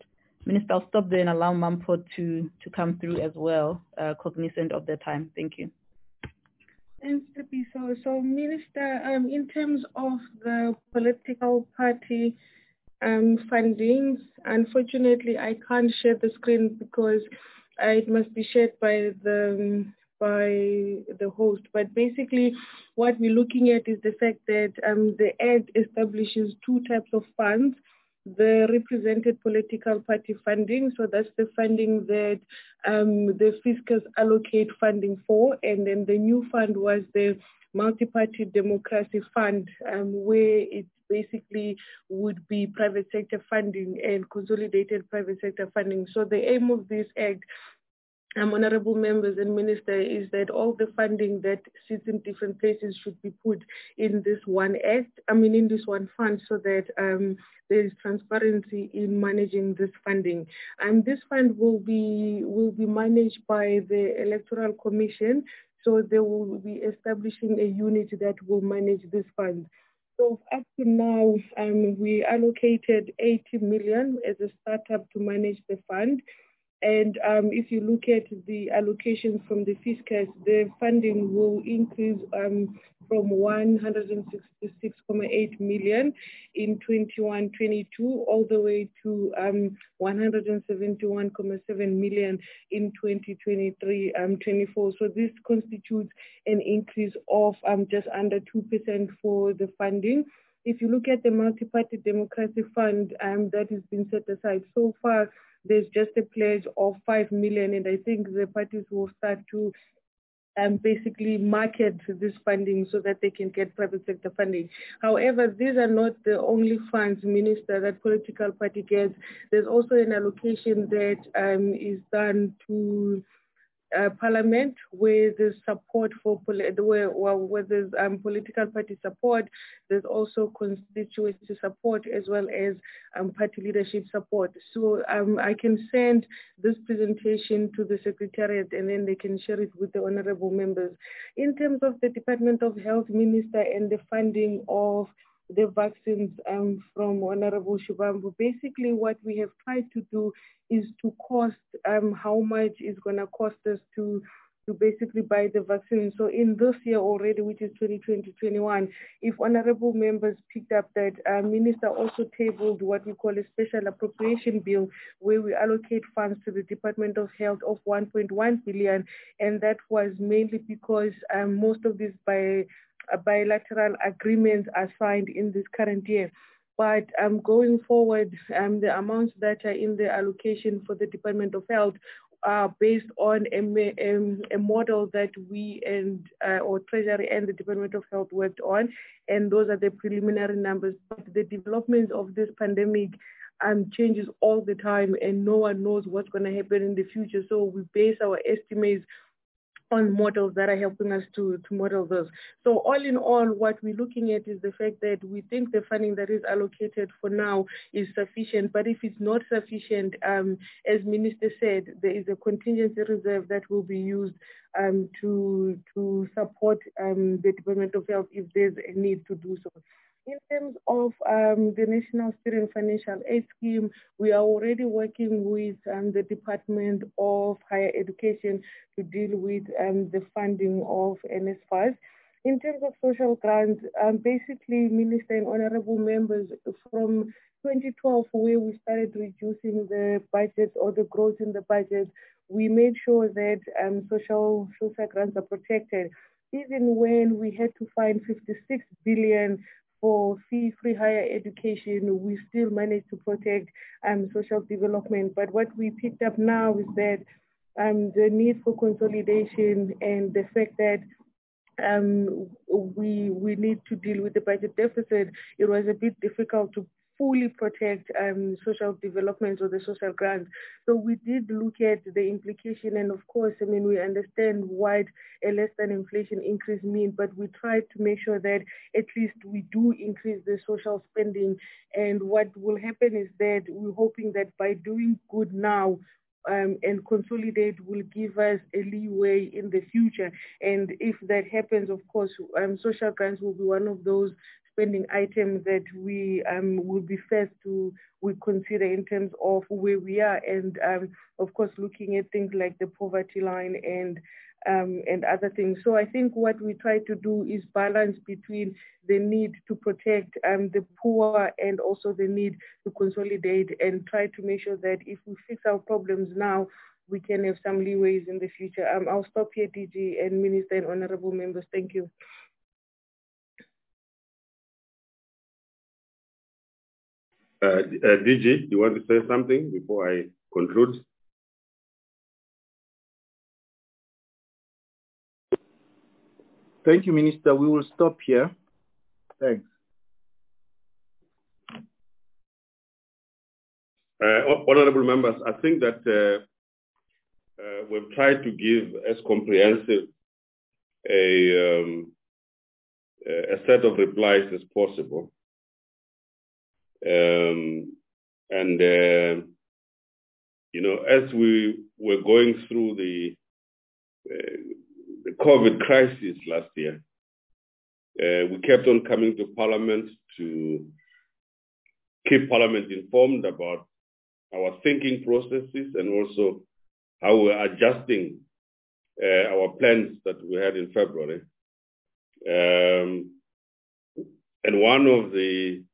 Minister, I'll stop there and allow Mampo to come through as well, cognizant of the time. Thank you. Thanks, Tipi. So Minister, in terms of the political party fundings, unfortunately, I can't share the screen because it must be shared by the host. But basically, what we're looking at is the fact that the Act establishes two types of funds. The represented political party funding, so that's the funding that the fiscus allocate funding for, and then the new fund was the multi-party democracy fund, where it basically would be private sector funding and consolidated private sector funding. So the aim of this Act, honorable members and minister, is that all the funding that sits in different places should be put in this one Act, in this one fund, so that there is transparency in managing this funding. And this fund will be managed by the Electoral Commission, so they will be establishing a unit that will manage this fund. So up to now, we allocated 80 million as a startup to manage the fund. And if you look at the allocations from the fiscus, the funding will increase from 166.8 million in 21-22 all the way to 171.7 million in 2023-24. So this constitutes an increase of just under 2% for the funding. If you look at the multi-party democracy fund that has been set aside so far, there's just a pledge of 5 million, and I think the parties will start to basically market this funding so that they can get private sector funding. However, these are not the only funds, Minister, that political party gets. There's also an allocation that is done to Parliament, where there's support for where there's political party support. There's also constituency support as well as party leadership support. So I can send this presentation to the Secretariat and then they can share it with the honorable members. In terms of the Department of Health, Minister, and the funding of the vaccines from Honorable Shivambu, basically what we have tried to do is to cost how much is going to cost us to basically buy the vaccine. So in this year already, which is 2020-21, if honorable members picked up that Minister also tabled what we call a special appropriation bill, where we allocate funds to the Department of Health of 1.1 billion, and that was mainly because most of these bilateral agreements are signed in this current year. But going forward, the amounts that are in the allocation for the Department of Health are based on a model that we and or Treasury and the Department of Health worked on, and those are the preliminary numbers. But the development of this pandemic changes all the time, and no one knows what's going to happen in the future. So we base our estimates on models that are helping us to model those. So all in all, what we're looking at is the fact that we think the funding that is allocated for now is sufficient, but if it's not sufficient, as Minister said, there is a contingency reserve that will be used to support the Department of Health if there's a need to do so. In terms of the National Student Financial Aid Scheme, we are already working with the Department of Higher Education to deal with the funding of NSFAS. In terms of social grants, basically, Minister and honorable members, from 2012, where we started reducing the budget or the growth in the budget, we made sure that social grants are protected. Even when we had to find 56 billion for fee-free higher education, we still managed to protect social development. But what we picked up now is that the need for consolidation and the fact that we need to deal with the budget deficit, it was a bit difficult to fully protect social development or the social grants. So we did look at the implication, and of course, we understand what a less than inflation increase means, but we tried to make sure that at least we do increase the social spending. And what will happen is that we're hoping that by doing good now, and consolidate will give us a leeway in the future. And if that happens, of course, social grants will be one of those spending item that we will be first to we consider in terms of where we are, and of course looking at things like the poverty line and other things. So I think what we try to do is balance between the need to protect the poor and also the need to consolidate and try to make sure that if we fix our problems now, we can have some leeways in the future. I'll stop here, DG and Minister and honorable members. Thank you. DG, you want to say something before I conclude? Thank you, Minister. We will stop here. Thanks. Honorable members, I think that we've tried to give as comprehensive a set of replies as possible. You know, as we were going through the COVID crisis last year, we kept on coming to Parliament to keep Parliament informed about our thinking processes and also how we're adjusting our plans that we had in February. And one of the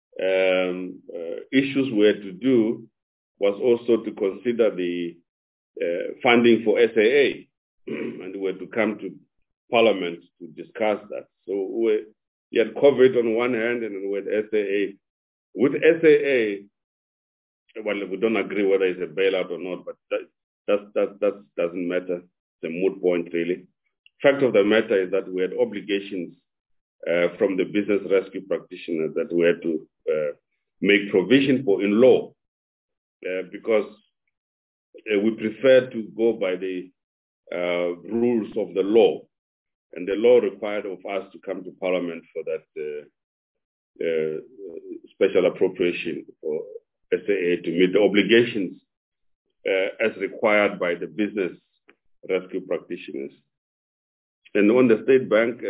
issues we had to do was also to consider the funding for SAA, and we had to come to Parliament to discuss that. So we had COVID on one hand, and we had SAA. With SAA, well, we don't agree whether it's a bailout or not, but that doesn't matter. It's a moot point, really. Fact of the matter is that we had obligations from the business rescue practitioners that we had to make provision for in law, because we prefer to go by the rules of the law, and the law required of us to come to Parliament for that special appropriation for SAA to meet the obligations as required by the business rescue practitioners. And on the State Bank,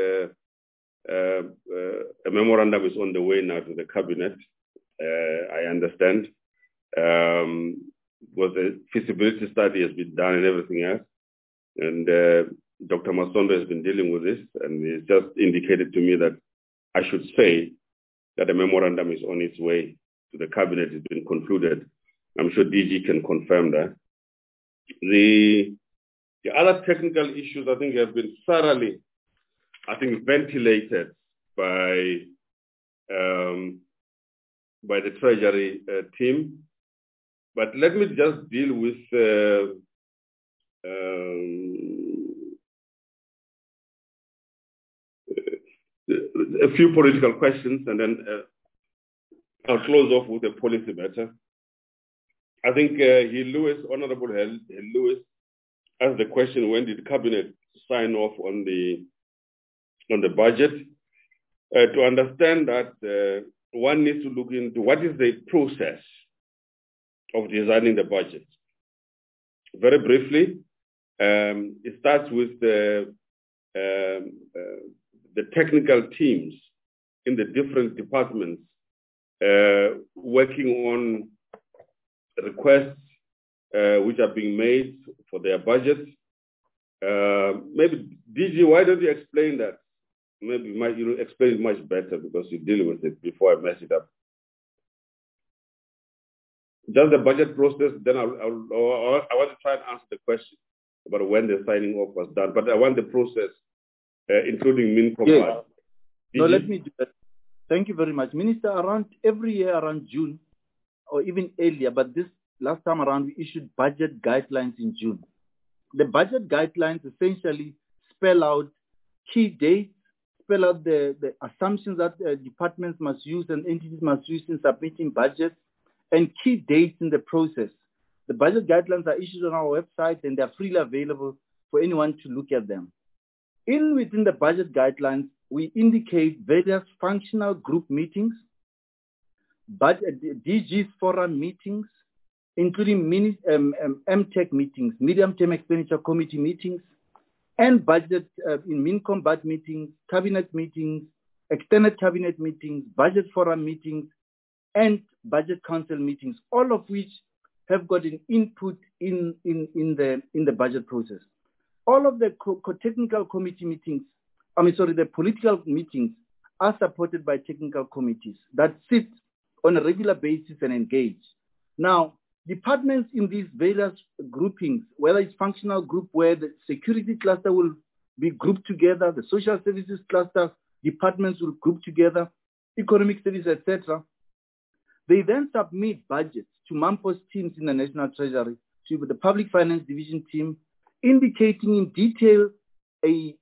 a memorandum is on the way now to the Cabinet, I understand. Because the feasibility study has been done and everything else. And Dr. Masondo has been dealing with this, and he's just indicated to me that I should say that a memorandum is on its way to the Cabinet. It's been concluded. I'm sure DG can confirm that. The other technical issues, I think, have been thoroughly, ventilated by the Treasury team. But let me just deal with a few political questions, and then I'll close off with a policy matter. I think Honorable Hill Lewis asked the question, when did the Cabinet sign off on the budget? To understand that, one needs to look into what is the process of designing the budget. Very briefly, it starts with the technical teams in the different departments working on requests which are being made for their budgets. Maybe DG, why don't you explain that? Maybe you explain it much better because you deal with it before I mess it up. Just the budget process, then I want to try and answer the question about when the signing off was done, but I want the process, including MINCOM. Yes. No, let me do that. Thank you very much. Minister, every year around June, or even earlier, but this last time around, we issued budget guidelines in June. The budget guidelines essentially spell out key dates, spell out the assumptions that departments must use and entities must use in submitting budgets, and key dates in the process. The budget guidelines are issued on our website, and they're freely available for anyone to look at them. Within the budget guidelines, we indicate various functional group meetings, DG's forum meetings, including MTEC meetings, medium-term expenditure committee meetings, and budget in MINCOM budget meetings, cabinet meetings, extended cabinet meetings, budget forum meetings, and budget council meetings, all of which have got an input in the budget process. All of the technical committee meetings, the political meetings are supported by technical committees that sit on a regular basis and engage. Now, departments in these various groupings, whether it's functional group where the security cluster will be grouped together, the social services cluster departments will group together, economic studies, etc. They then submit budgets to MAMPO's teams in the National Treasury, to the Public Finance Division team, indicating in detail a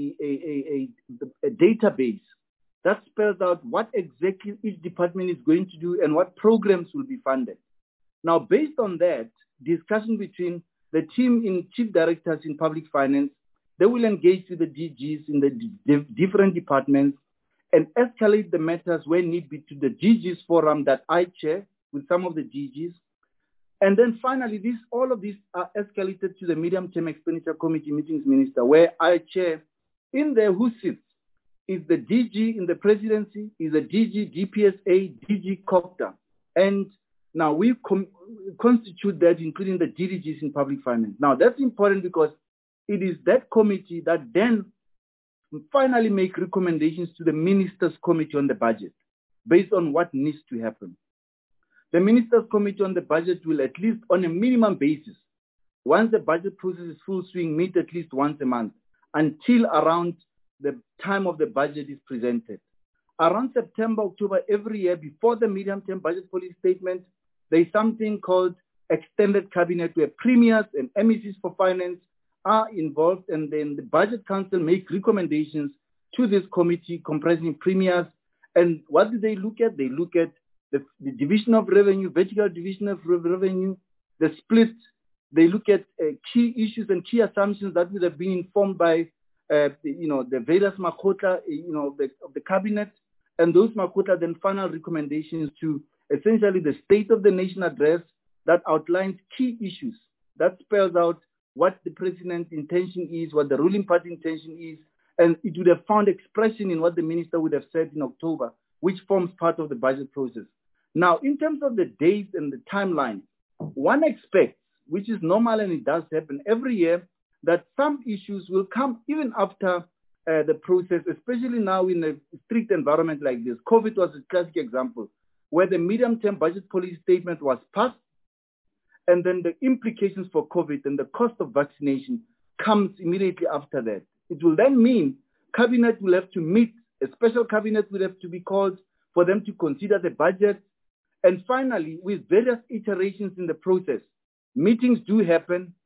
database that spells out what exactly each department is going to do and what programs will be funded. Now, based on that, discussion between the team in chief directors in public finance, they will engage with the DGs in the different departments and escalate the matters where need be to the DGs forum that I chair with some of the DGs. And then finally, all of these are escalated to the medium-term expenditure committee meetings, Minister, where I chair. In there, who sits is the DG in the presidency, is the DG, DPSA, DG COPTA. And now we constitute that, including the DDGs in public finance. Now that's important because it is that committee that then finally make recommendations to the Ministers' Committee on the Budget based on what needs to happen. The Ministers' Committee on the Budget will, at least on a minimum basis, once the budget process is full swing, meet at least once a month until around the time of the budget is presented. Around September, October every year, before the medium-term budget policy statement, there is something called extended cabinet where premiers and MECs for finance are involved, and then the Budget Council make recommendations to this committee comprising premiers. And what do they look at? They look at the division of revenue, vertical division of revenue, the split. They look at key issues and key assumptions that would have been informed by the various makota of the cabinet, and those makota then final recommendations to essentially the State of the Nation address that outlines key issues, that spells out what the president's intention is, what the ruling party intention is, and it would have found expression in what the minister would have said in October, which forms part of the budget process. Now, in terms of the dates and the timeline, one expects, which is normal and it does happen every year, that some issues will come even after the process, especially now in a strict environment like this. COVID was a classic example, where the medium-term budget policy statement was passed, and then the implications for COVID and the cost of vaccination comes immediately after that. It will then mean cabinet will have to meet, a special cabinet will have to be called for them to consider the budget. And finally, with various iterations in the process, meetings do happen.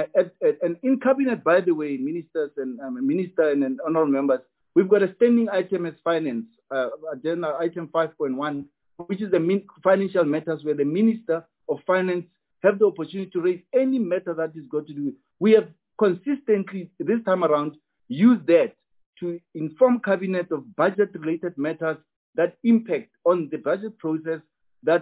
And in cabinet, by the way, ministers and minister and honorable members, we've got a standing item as finance, agenda item 5.1, which is the financial matters where the Minister of Finance have the opportunity to raise any matter that is got to do with. We have consistently, this time around, used that to inform cabinet of budget-related matters that impact on the budget process that,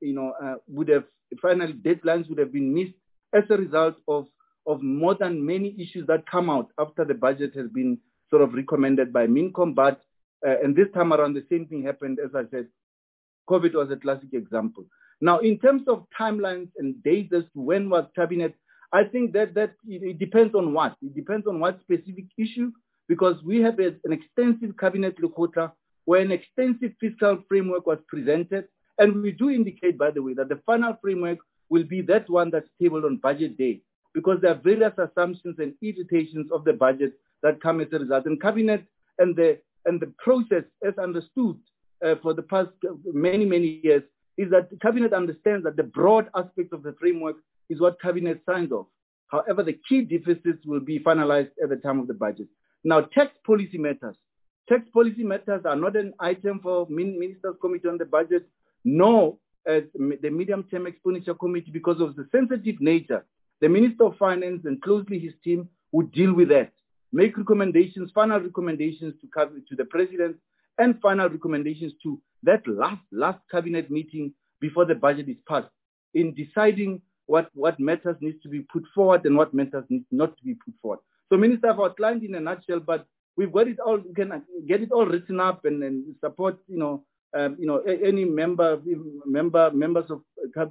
would have, finally deadlines would have been missed as a result of more than many issues that come out after the budget has been sort of recommended by MINCOM. But, and this time around, the same thing happened, as I said. COVID was a classic example. Now, in terms of timelines and dates as to when was cabinet, I think that it depends on what? It depends on what specific issue, because we have an extensive cabinet Lekgotla where an extensive fiscal framework was presented. And we do indicate, by the way, that the final framework will be that one that's tabled on budget day, because there are various assumptions and irritations of the budget that come as a result. And cabinet and the process, as understood for the past many, many years, is that the cabinet understands that the broad aspect of the framework is what cabinet signs off. However, the key deficits will be finalized at the time of the budget. Now, tax policy matters. Tax policy matters are not an item for Ministers' Committee on the Budget, nor the Medium-Term Expenditure Committee, because of the sensitive nature. The Minister of Finance and closely his team would deal with that, make recommendations, final recommendations to the President, and final recommendations to that last cabinet meeting before the budget is passed in deciding what matters needs to be put forward and what matters need not to be put forward. So, Minister, I've outlined in a nutshell, but we've got it all. We can get it all written up and support, any members of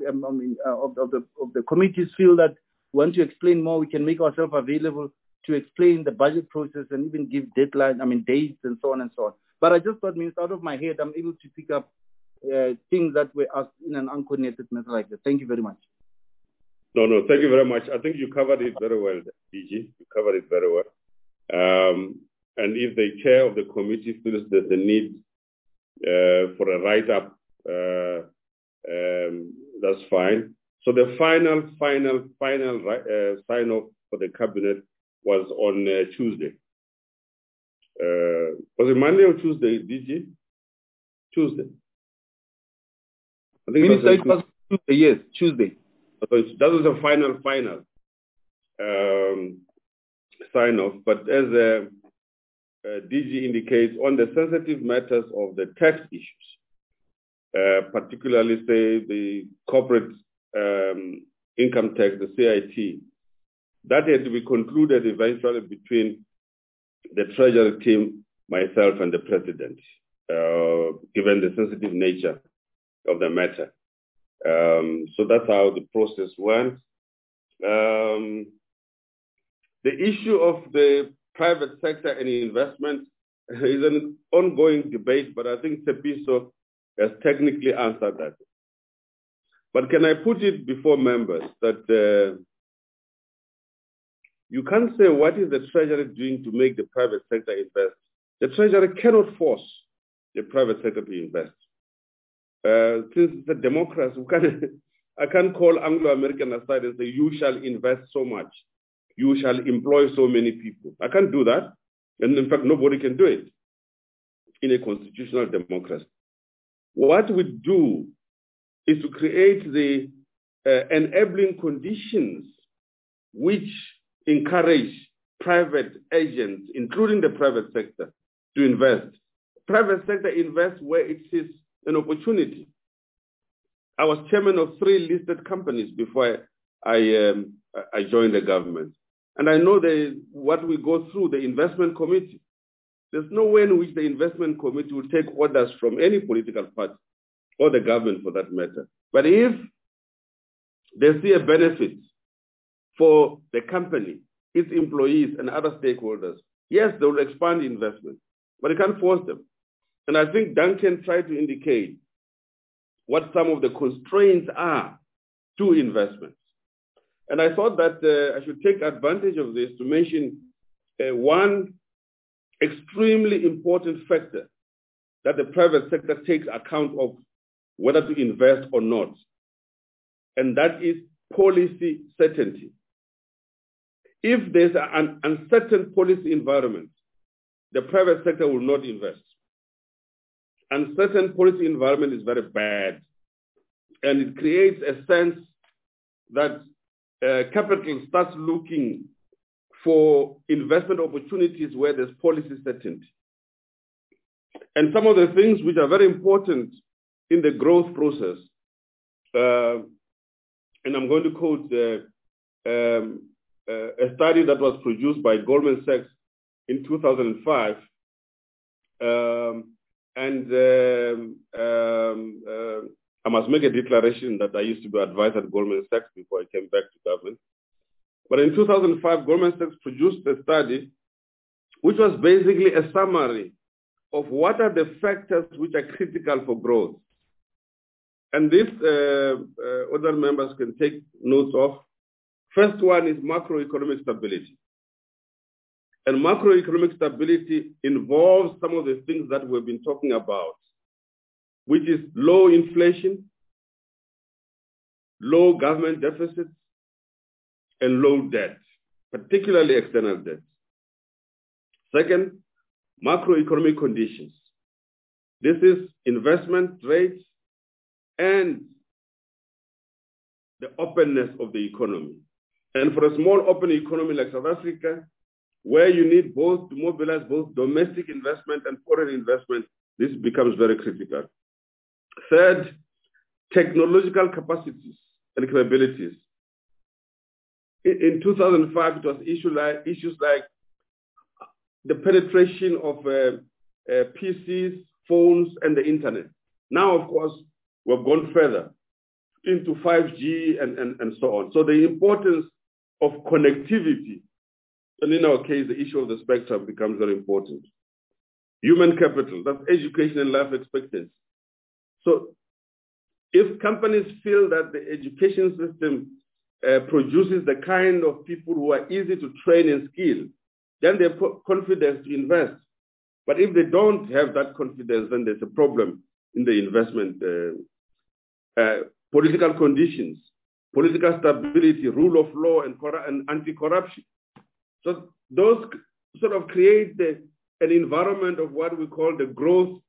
the committees feel that want to explain more. We can make ourselves available to explain the budget process and even give deadlines, dates and so on and so on. But I just thought, out of my head, I'm able to pick up things that were asked in an uncoordinated manner like that. Thank you very much. No, thank you very much. I think you covered it very well, DG. You covered it very well. And if the chair of the committee feels there's a need for a write-up, that's fine. So the final sign-off for the cabinet was on Tuesday. Was it Monday or Tuesday, DG? Tuesday. I think Minister, it was Tuesday, yes, Tuesday. That was a final sign-off. But as DG indicates, on the sensitive matters of the tax issues, particularly, say, the corporate income tax, the CIT, that had to be concluded eventually between the Treasury team, myself, and the President, given the sensitive nature of the matter. So that's how the process went. The issue of the private sector and investment is an ongoing debate, but I think Tshepiso has technically answered that. But can I put it before members that you can't say what is the Treasury doing to make the private sector invest. The Treasury cannot force the private sector to invest. Since it's a democracy, I can't call Anglo-American aside and say, you shall invest so much. You shall employ so many people. I can't do that. And in fact, nobody can do it in a constitutional democracy. What we do is to create the enabling conditions which encourage private agents, including the private sector, to invest. Private sector invests where it sees an opportunity. I was chairman of 3 listed companies before I joined the government. And I know what we go through, the investment committee. There's no way in which the investment committee will take orders from any political party or the government for that matter. But if they see a benefit for the company, its employees and other stakeholders, yes, they will expand investment, but you can't force them. And I think Duncan tried to indicate what some of the constraints are to investments. And I thought that I should take advantage of this to mention one extremely important factor that the private sector takes account of whether to invest or not. And that is policy certainty. If there's an uncertain policy environment, the private sector will not invest. Uncertain policy environment is very bad. And it creates a sense that capital starts looking for investment opportunities where there's policy certainty. And some of the things which are very important in the growth process, and I'm going to quote a study that was produced by Goldman Sachs in 2005, I must make a declaration that I used to be advised at Goldman Sachs before I came back to government. But in 2005, Goldman Sachs produced a study which was basically a summary of what are the factors which are critical for growth. And this, other members can take notes of. First one is macroeconomic stability. And macroeconomic stability involves some of the things that we've been talking about, which is low inflation, low government deficits, and low debt, particularly external debt. Second, macroeconomic conditions. This is investment rates and the openness of the economy. And for a small open economy like South Africa, where you need both to mobilize both domestic investment and foreign investment, this becomes very critical. Third, technological capacities and capabilities. In 2005, it was issues like the penetration of PCs, phones, and the internet. Now, of course, we've gone further into 5G and so on. So the importance of connectivity, and in our case, the issue of the spectrum becomes very important. Human capital, that's education and life expectancy. So if companies feel that the education system produces the kind of people who are easy to train and skill, then they have confidence to invest. But if they don't have that confidence, then there's a problem in the investment. Political conditions, political stability, rule of law, and anti-corruption. So those sort of create an environment of what we call the growth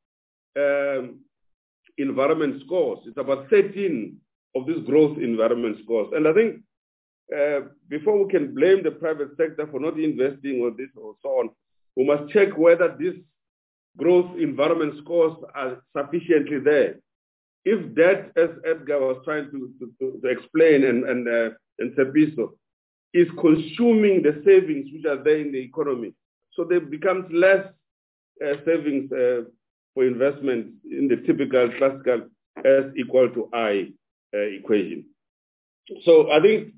environment scores. It's about 13 of these growth environment scores. And I think before we can blame the private sector for not investing or this or so on, we must check whether these growth environment scores are sufficiently there. If that, as Edgar was trying to explain and Sepiso, is consuming the savings which are there in the economy, so there becomes less savings for investment in the typical classical S equal to I equation. So I think,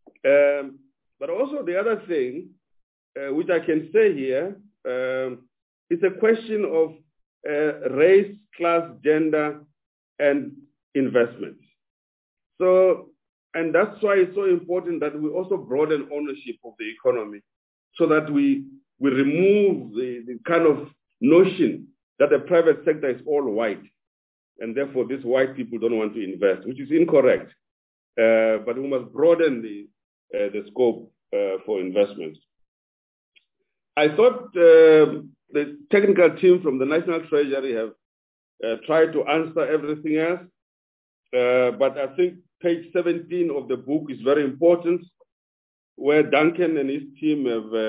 but also the other thing, which I can say here, it's a question of race, class, gender, and investment. So, and that's why it's so important that we also broaden ownership of the economy so that we remove the kind of notion that the private sector is all white and therefore these white people don't want to invest, which is incorrect. But we must broaden the scope for investments. I thought the technical team from the National Treasury have tried to answer everything else, but I think page 17 of the book is very important, where Duncan and his team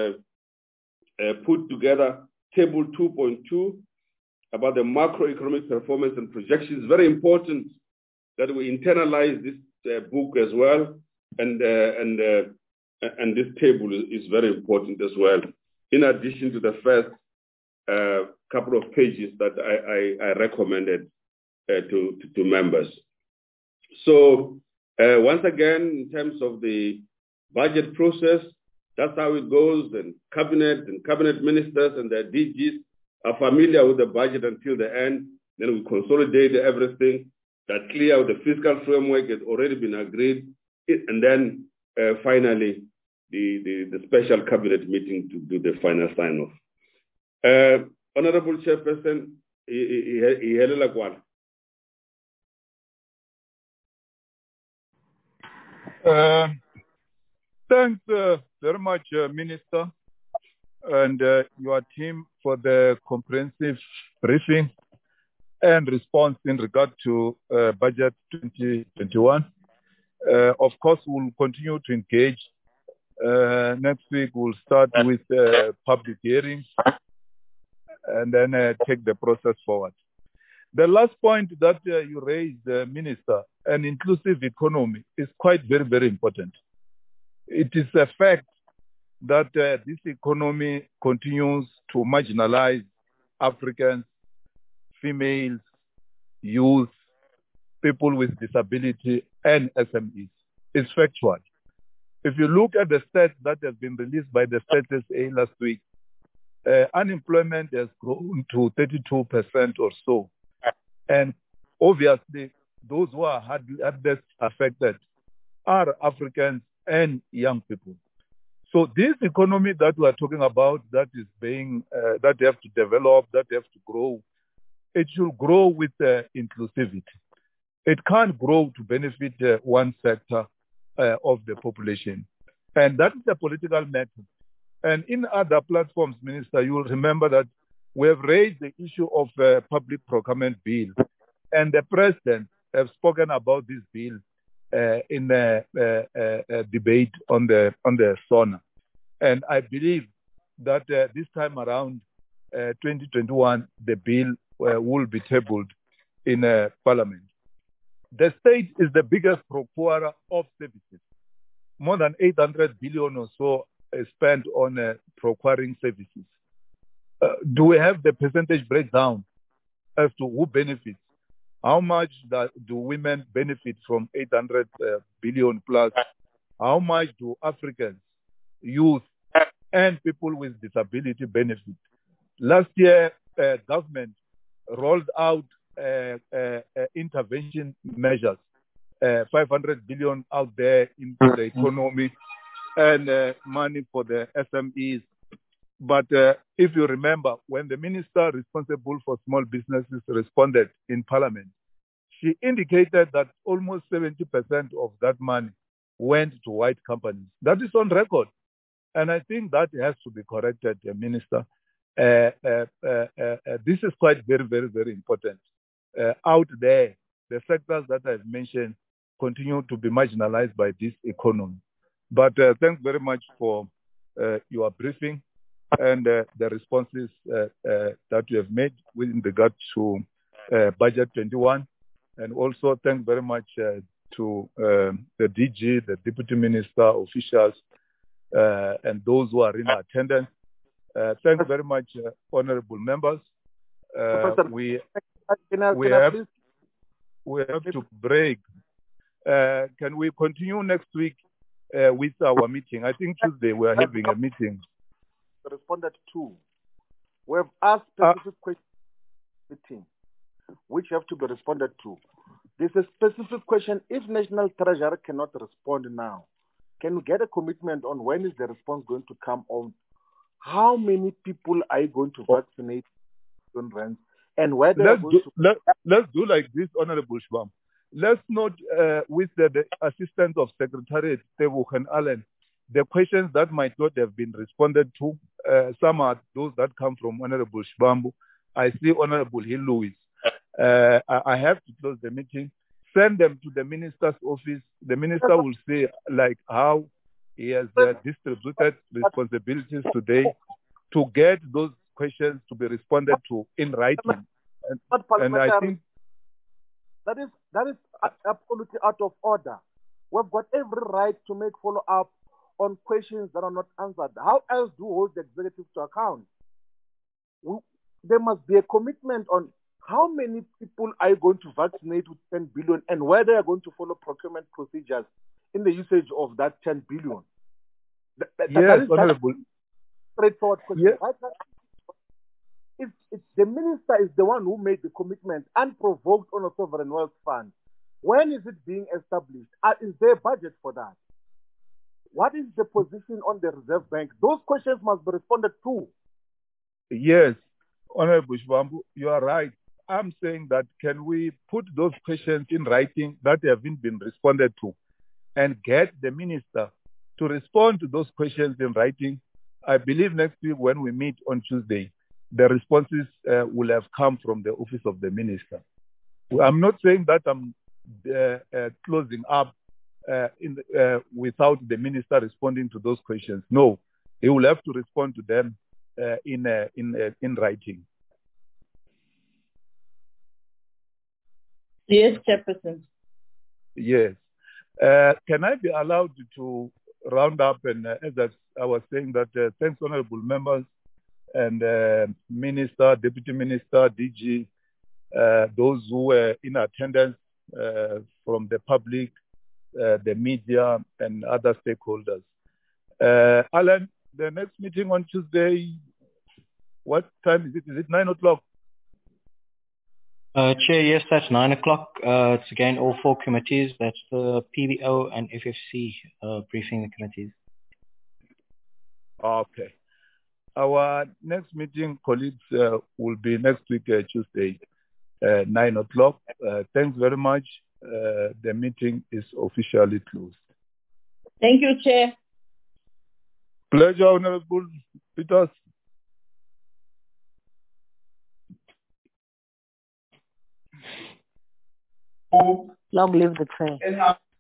have put together table 2.2 about the macroeconomic performance and projections. Very important that we internalize this book as well, and this table is very important as well, in addition to the first couple of pages that I recommended to members. So once again, in terms of the budget process, that's how it goes, and cabinet ministers and their DGs are familiar with the budget until the end. Then we consolidate everything. That clear out the fiscal framework has already been agreed, and then finally the special cabinet meeting to do the final sign-off. Honorable Chairperson, Ihelela Kwana. Thanks very much, Minister, and your team for the comprehensive briefing and response in regard to budget 2021. Of course, we'll continue to engage. Next week, we'll start with public hearings and then take the process forward. The last point that you raised, Minister, an inclusive economy is quite very, very important. It is a fact that this economy continues to marginalize Africans, females, youth, people with disability, and SMEs. It's factual. If you look at the stats that have been released by the Stats SA last week, unemployment has grown to 32% or so. And obviously, those who are hardest affected are Africans and young people. So this economy that we are talking about, that is being, that they have to develop, that they have to grow, it should grow with inclusivity. It can't grow to benefit one sector of the population. And that is a political matter. And in other platforms, Minister, you will remember that we have raised the issue of public procurement bill. And the President has spoken about this bill in a debate on the SONA. And I believe that this time around, 2021, the bill will be tabled in Parliament. The state is the biggest procurer of services. More than 800 billion or so is spent on procuring services. do we have the percentage breakdown as to who benefits? How much do women benefit from 800 billion plus? How much do Africans, youth, and people with disability benefit? Last year, government rolled out intervention measures, 500 billion out there into the economy and money for the SMEs. But if you remember, when the minister responsible for small businesses responded in Parliament, she indicated that almost 70% of that money went to white companies. That is on record. And I think that has to be corrected, Minister. This is quite very, very, very important. Out there, the sectors that I've mentioned continue to be marginalized by this economy. But thanks very much for your briefing and the responses that you have made with regard to Budget 21. And also thanks very much to the DG, the Deputy Minister, officials, and those who are in attendance. Thanks very much, honorable members. We have to break. Can we continue next week with our meeting? I think Tuesday we are having a meeting. Responded to. We have asked specific questions meeting, which have to be responded to. There's a specific question. If National Treasurer cannot respond now, can we get a commitment on when is the response going to come on? How many people are you going to vaccinate and where they let's do like this, Honorable Shbam. Let's not, with the assistance of Secretariat Tebogen Allen, the questions that might not have been responded to, some are those that come from Honorable Shbambu. I see Honorable Hill Lewis. I have to close the meeting. Send them to the minister's office. The minister will say like how he has distributed responsibilities today to get those questions to be responded to in writing. And I think that is absolutely out of order. We've got every right to make follow-up on questions that are not answered. How else do we hold the executive to account? There must be a commitment on how many people are you going to vaccinate with 10 billion and where they are going to follow procurement procedures in the usage of that 10 billion. Yes, Honorable. Straightforward question. Yes. Right now, if the minister is the one who made the commitment unprovoked on a sovereign wealth fund, when is it being established? Is there a budget for that? What is the position on the Reserve Bank? Those questions must be responded to. Yes, Honorable Shbambu, you are right. I'm saying that can we put those questions in writing that haven't been responded to and get the minister to respond to those questions in writing? I believe next week when we meet on Tuesday, the responses will have come from the office of the minister. I'm not saying that I'm closing up without the minister responding to those questions. No, he will have to respond to them in writing. Yes, Chairperson. Yes. Can I be allowed to round up? And as I was saying that thanks, honorable members and Minister, Deputy Minister, DG, those who were in attendance from the public, the media, and other stakeholders. Alan, the next meeting on Tuesday, what time is it? Is it 9 o'clock? Chair, yes, that's 9 o'clock. It's again all four committees. That's the PBO and FFC briefing the committees. Okay. Our next meeting, colleagues, will be next week, Tuesday, 9 o'clock. Thanks very much. The meeting is officially closed. Thank you, Chair. Pleasure, Honorable Peters. Long live the Chair.